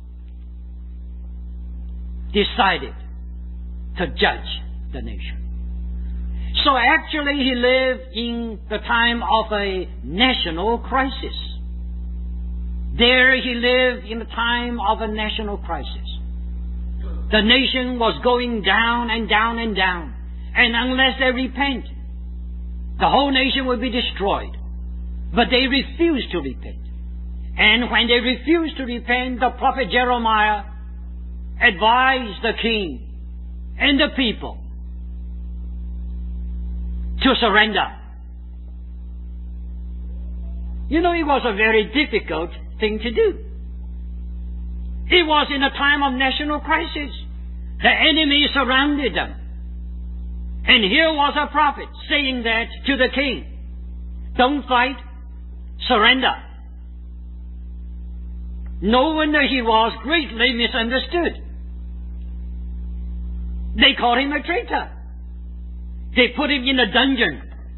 decided to judge the nation. So actually he lived in the time of a national crisis. There he lived in the time of a national crisis. The nation was going down and down and down. And unless they repent, the whole nation will be destroyed. But they refused to repent. And when they refused to repent, the prophet Jeremiah advised the king and the people to surrender. You know, it was a very difficult thing to do. It was in a time of national crisis. The enemy surrounded them. And here was a prophet saying that to the king. Don't fight, surrender. No wonder he was greatly misunderstood. They called him a traitor. They put him in a dungeon.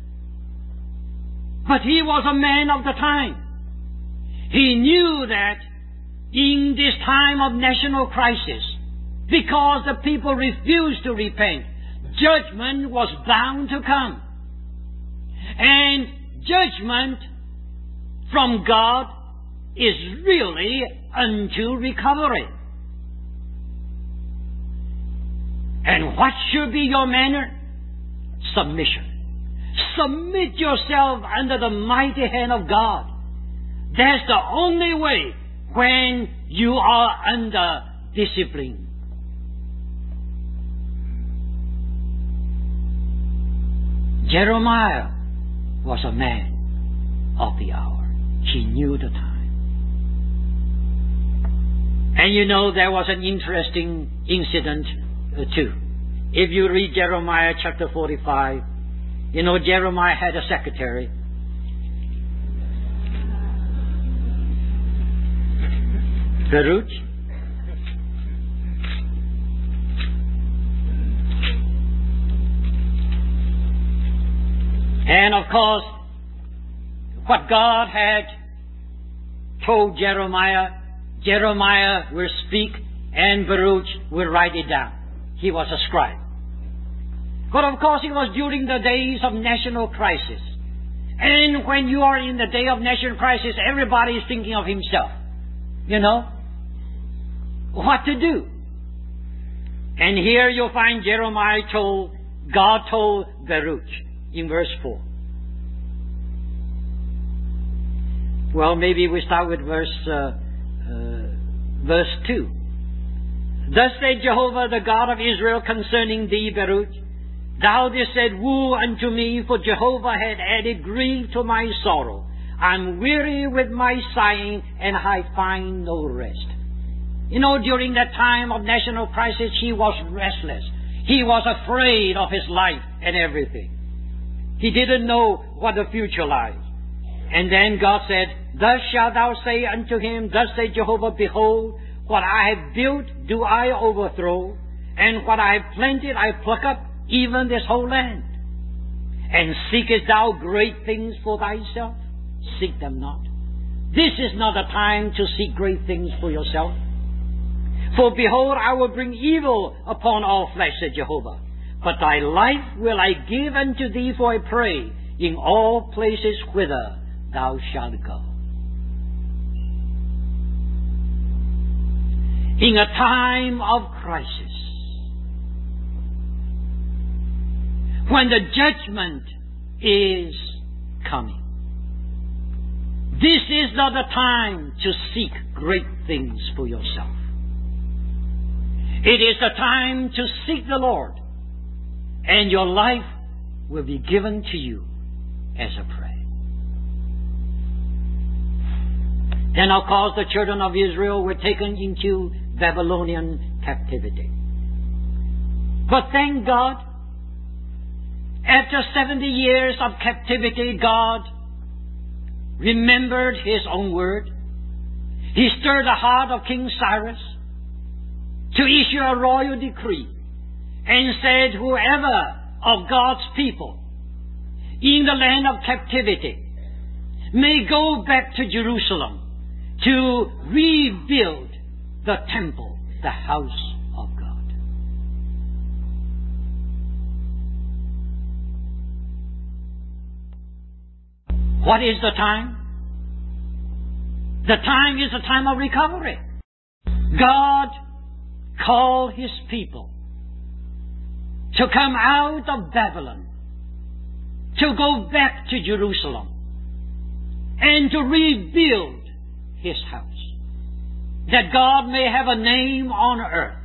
But he was a man of the time. He knew that in this time of national crisis, because the people refused to repent, judgment was bound to come. And judgment from God is really unto recovery. And what should be your manner? Submission. Submit yourself under the mighty hand of God. That's the only way when you are under discipline. Jeremiah was a man of the hour. He knew the time. And you know, there was an interesting incident uh, too. If you read Jeremiah chapter forty-five, you know, Jeremiah had a secretary. Baruch. And of course, what God had told Jeremiah, Jeremiah will speak and Baruch will write it down. He was a scribe. But of course it was during the days of national crisis. And when you are in the day of national crisis, everybody is thinking of himself. You know? What to do? And here you'll find Jeremiah told, God told Baruch in verse four. Well, maybe we start with verse uh, uh, verse two. Thus said Jehovah, the God of Israel, concerning thee, Baruch, thou didst said, woe unto me, for Jehovah had added grief to my sorrow. I'm weary with my sighing, and I find no rest. You know, during that time of national crisis, he was restless. He was afraid of his life and everything. He didn't know what the future lies. And then God said, thus shalt thou say unto him, thus said Jehovah, behold, what I have built do I overthrow, and what I have planted I pluck up, even this whole land. And seekest thou great things for thyself? Seek them not. This is not a time to seek great things for yourself. For behold, I will bring evil upon all flesh, said Jehovah. But thy life will I give unto thee for a prey in all places whither thou shalt go. In a time of crisis, when the judgment is coming, this is not the time to seek great things for yourself. It is the time to seek the Lord, and your life will be given to you as a prey. Then, of course, the children of Israel were taken into Babylonian captivity. But thank God, after seventy years of captivity, God remembered His own word. He stirred the heart of King Cyrus to issue a royal decree and said, whoever of God's people in the land of captivity may go back to Jerusalem to rebuild the temple, the house of God. What is the time? The time is the time of recovery. God called His people to come out of Babylon, to go back to Jerusalem, and to rebuild His house, that God may have a name on earth.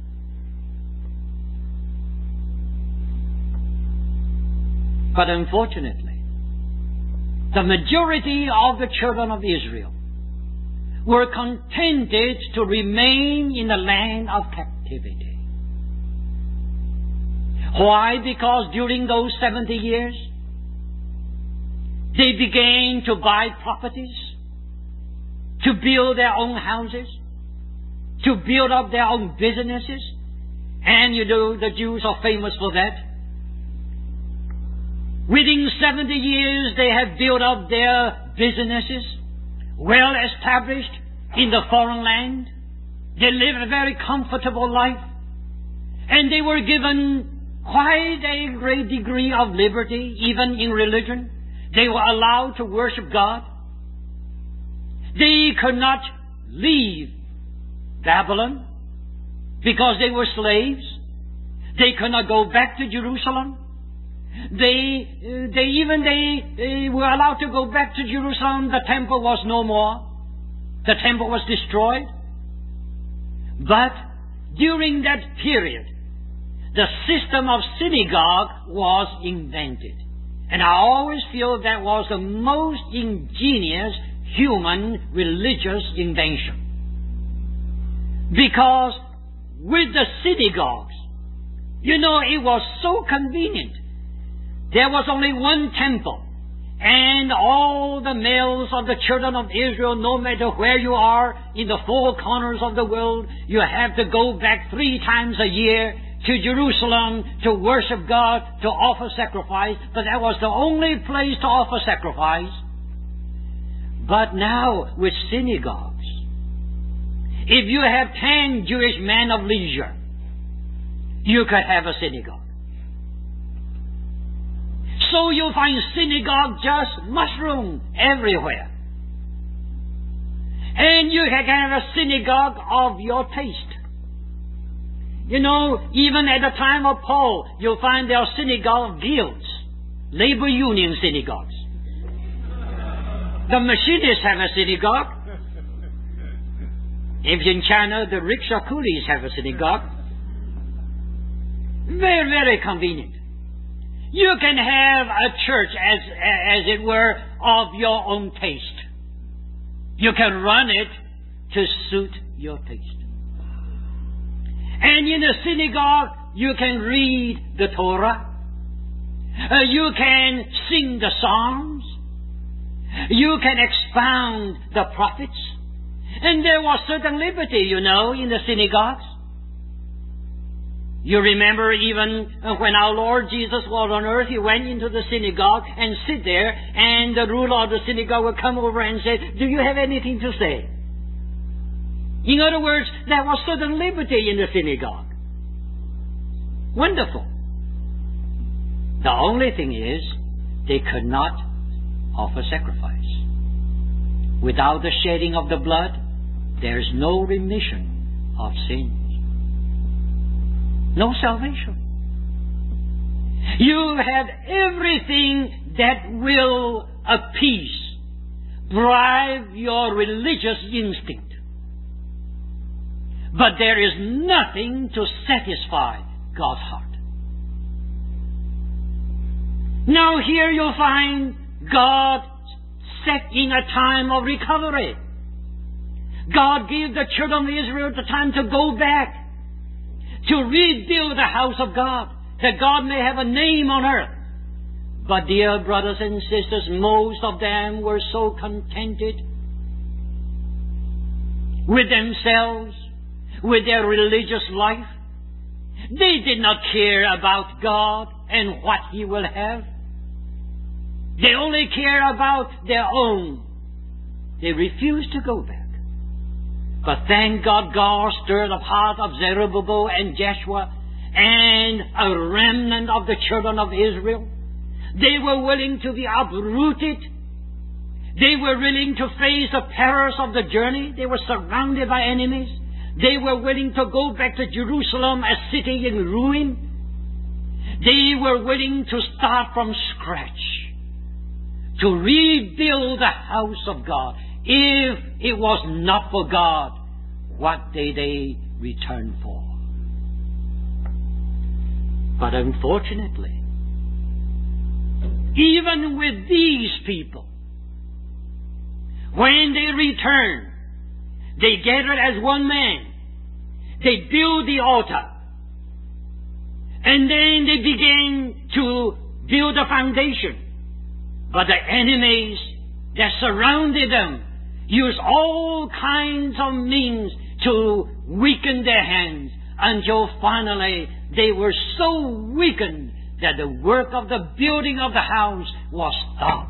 But unfortunately, the majority of the children of Israel were contented to remain in the land of captivity. Why? Because during those seventy years, they began to buy properties, to build their own houses, to build up their own businesses. And you know, the Jews are famous for that. Within seventy years, they have built up their businesses, well established in the foreign land. They lived a very comfortable life. And they were given quite a great degree of liberty, even in religion. They were allowed to worship God. They could not leave Babylon because they were slaves. They could not go back to Jerusalem. They, they even they, they were allowed to go back to Jerusalem. The temple was no more. The temple was destroyed. But during that period, the system of synagogue was invented. And I always feel that was the most ingenious human religious invention. Because with the synagogues, you know, it was so convenient. There was only one temple, and all the males of the children of Israel, no matter where you are in the four corners of the world, you have to go back three times a year to Jerusalem to worship God, to offer sacrifice. But that was the only place to offer sacrifice. But now, with synagogues, if you have ten Jewish men of leisure, you could have a synagogue. So you'll find synagogue just mushroom everywhere. And you can have a synagogue of your taste. You know, even at the time of Paul, you'll find there are synagogue guilds, labor union synagogues. The machinists have a synagogue. If in China, the rickshaw coolies have a synagogue. Very, very convenient. You can have a church, as, as it were, of your own taste. You can run it to suit your taste. And in a synagogue, you can read the Torah. Uh, you can sing the Psalms. You can expound the prophets. And there was certain liberty, you know, in the synagogues. You remember even when our Lord Jesus was on earth, He went into the synagogue and sit there, and the ruler of the synagogue would come over and say, "Do you have anything to say?" In other words, there was certain liberty in the synagogue. Wonderful. The only thing is, they could not offer sacrifice. Without the shedding of the blood, there is no remission of sins. No salvation. You have everything that will appease, drive your religious instinct. But there is nothing to satisfy God's heart. Now here you'll find God set in a time of recovery. God gave the children of Israel the time to go back, to rebuild the house of God, that God may have a name on earth. But dear brothers and sisters, most of them were so contented with themselves, with their religious life. They did not care about God. and what He will have. They only care about their own. They refuse to go back. But thank God, God stirred the heart of Zerubbabel and Joshua and a remnant of the children of Israel. They were willing to be uprooted. They were willing to face the perils of the journey. They were surrounded by enemies. They were willing to go back to Jerusalem, a city in ruin. They were willing to start from scratch, to rebuild the house of God. If it was not for God, what did they return for? But unfortunately, even with these people, when they returned, they gathered as one man. They built the altar. And then they began to build a foundation. But the enemies that surrounded them used all kinds of means to weaken their hands, until finally they were so weakened that the work of the building of the house was stopped.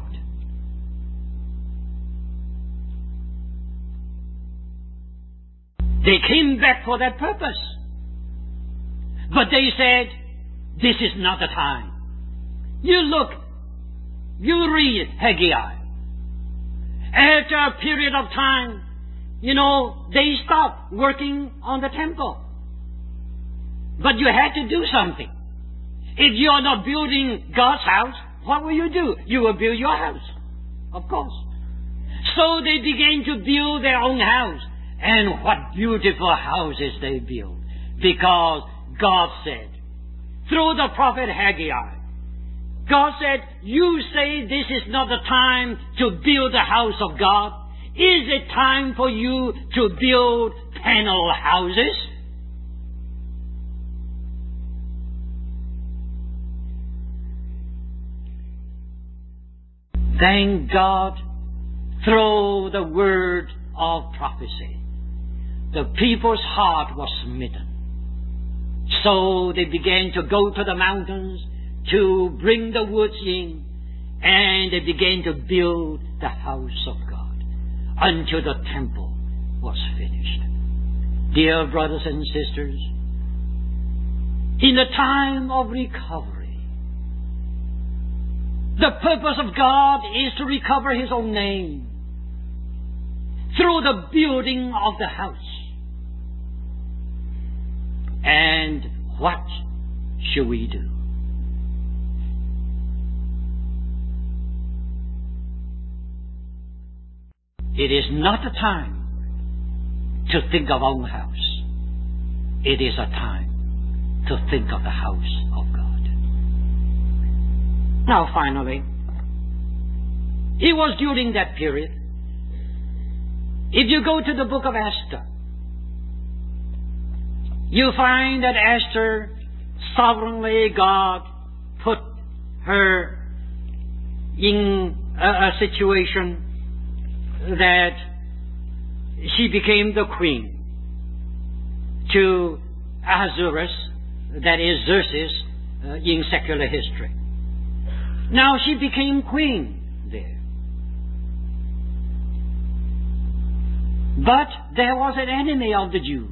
They came back for that purpose. But they said, this is not the time. You look, you read Haggai. After a period of time, you know, they stopped working on the temple. But you had to do something. If you are not building God's house, what will you do? You will build your house, of course. So they began to build their own house. And what beautiful houses they built. Because God said, through the prophet Haggai, God said, you say this is not the time to build the house of God. Is it time for you to build panel houses? Thank God, through the word of prophecy, the people's heart was smitten. So they began to go to the mountains to bring the woods in, and they began to build the house of God until the temple was finished. Dear brothers and sisters, in the time of recovery, the purpose of God is to recover His own name through the building of the house. And what should we do? It is not a time to think of our own house. It is a time to think of the house of God. Now finally, it was during that period. If you go to the book of Esther, you find that Esther, sovereignly God put her in a, a situation that she became the queen to Ahasuerus, that is Xerxes, uh, in secular history. Now she became queen there. But there was an enemy of the Jews.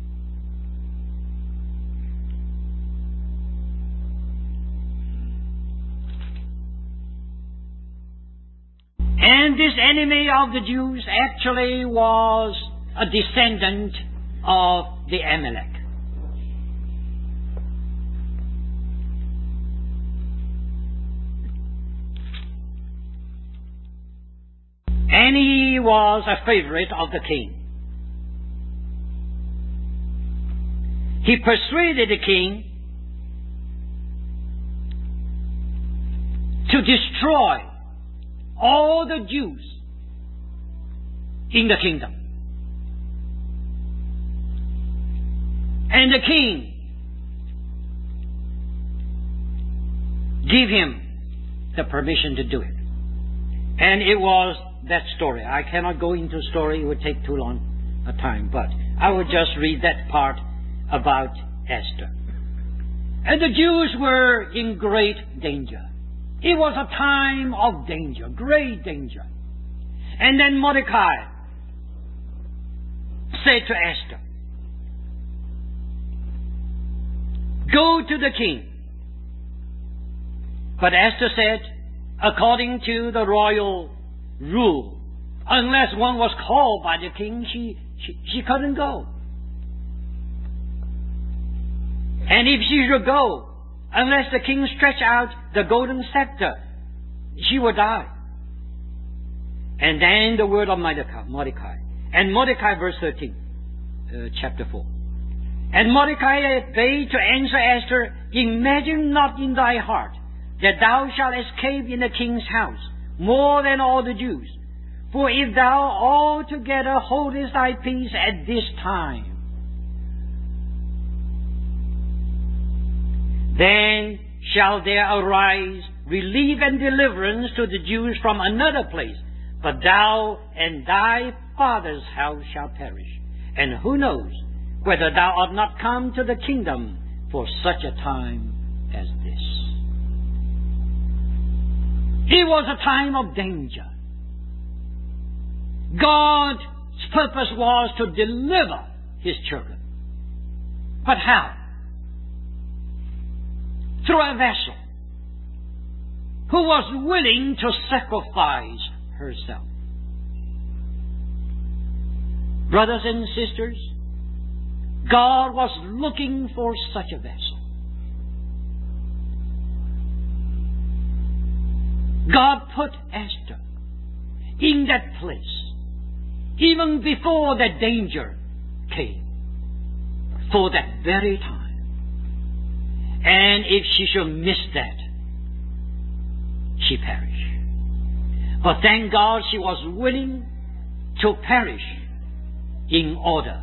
And this enemy of the Jews actually was a descendant of the Amalek. And he was a favorite of the king. He persuaded the king to destroy all the Jews in the kingdom. And the king gave him the permission to do it. And it was that story. I cannot go into the story. It would take too long a time. But I will just read that part about Esther. And the Jews were in great danger. It was a time of danger, great danger. And then Mordecai said to Esther, "Go to the king." But Esther said, according to the royal rule, unless one was called by the king, she, she, she couldn't go. And if she should go, unless the king stretched out the golden scepter, she would die. And then the word of Mordecai. And Mordecai, verse thirteen, uh, chapter four. And Mordecai bade to answer Esther, "Imagine not in thy heart that thou shalt escape in the king's house more than all the Jews. For if thou altogether holdest thy peace at this time, then shall there arise relief and deliverance to the Jews from another place. But thou and thy father's house shall perish. And who knows whether thou art not come to the kingdom for such a time as this." It was a time of danger. God's purpose was to deliver His children. But how? Through a vessel who was willing to sacrifice herself. Brothers and sisters, God was looking for such a vessel. God put Esther in that place even before that danger came, for that very time. And if she should miss that, she perished. But thank God she was willing to perish in order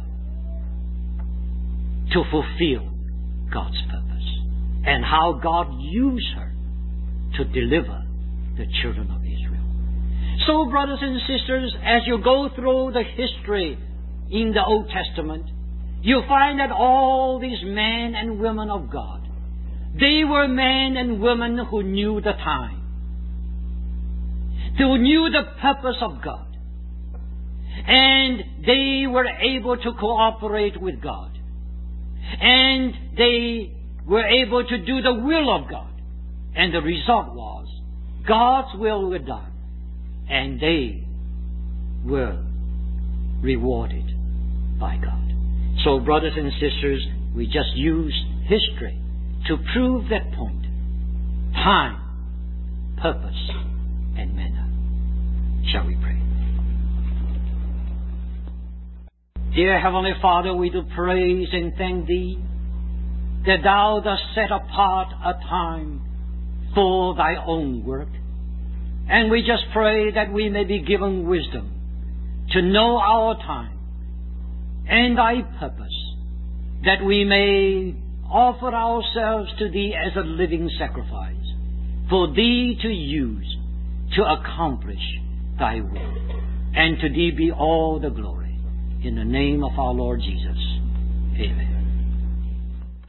to fulfill God's purpose, and how God used her to deliver the children of Israel. So, brothers and sisters, as you go through the history in the Old Testament, you find that all these men and women of God, they were men and women who knew the time, who knew the purpose of God, and they were able to cooperate with God, and they were able to do the will of God, and the result was God's will was done, and they were rewarded by God. So, brothers and sisters, we just use history to prove that point. Time, purpose, and manner. Shall we pray? Dear Heavenly Father, we do praise and thank Thee that Thou dost set apart a time for Thy own work. And we just pray that we may be given wisdom to know our time and Thy purpose, that we may offer ourselves to Thee as a living sacrifice, for Thee to use to accomplish Thy will. And to Thee be all the glory. In the name of our Lord Jesus. Amen.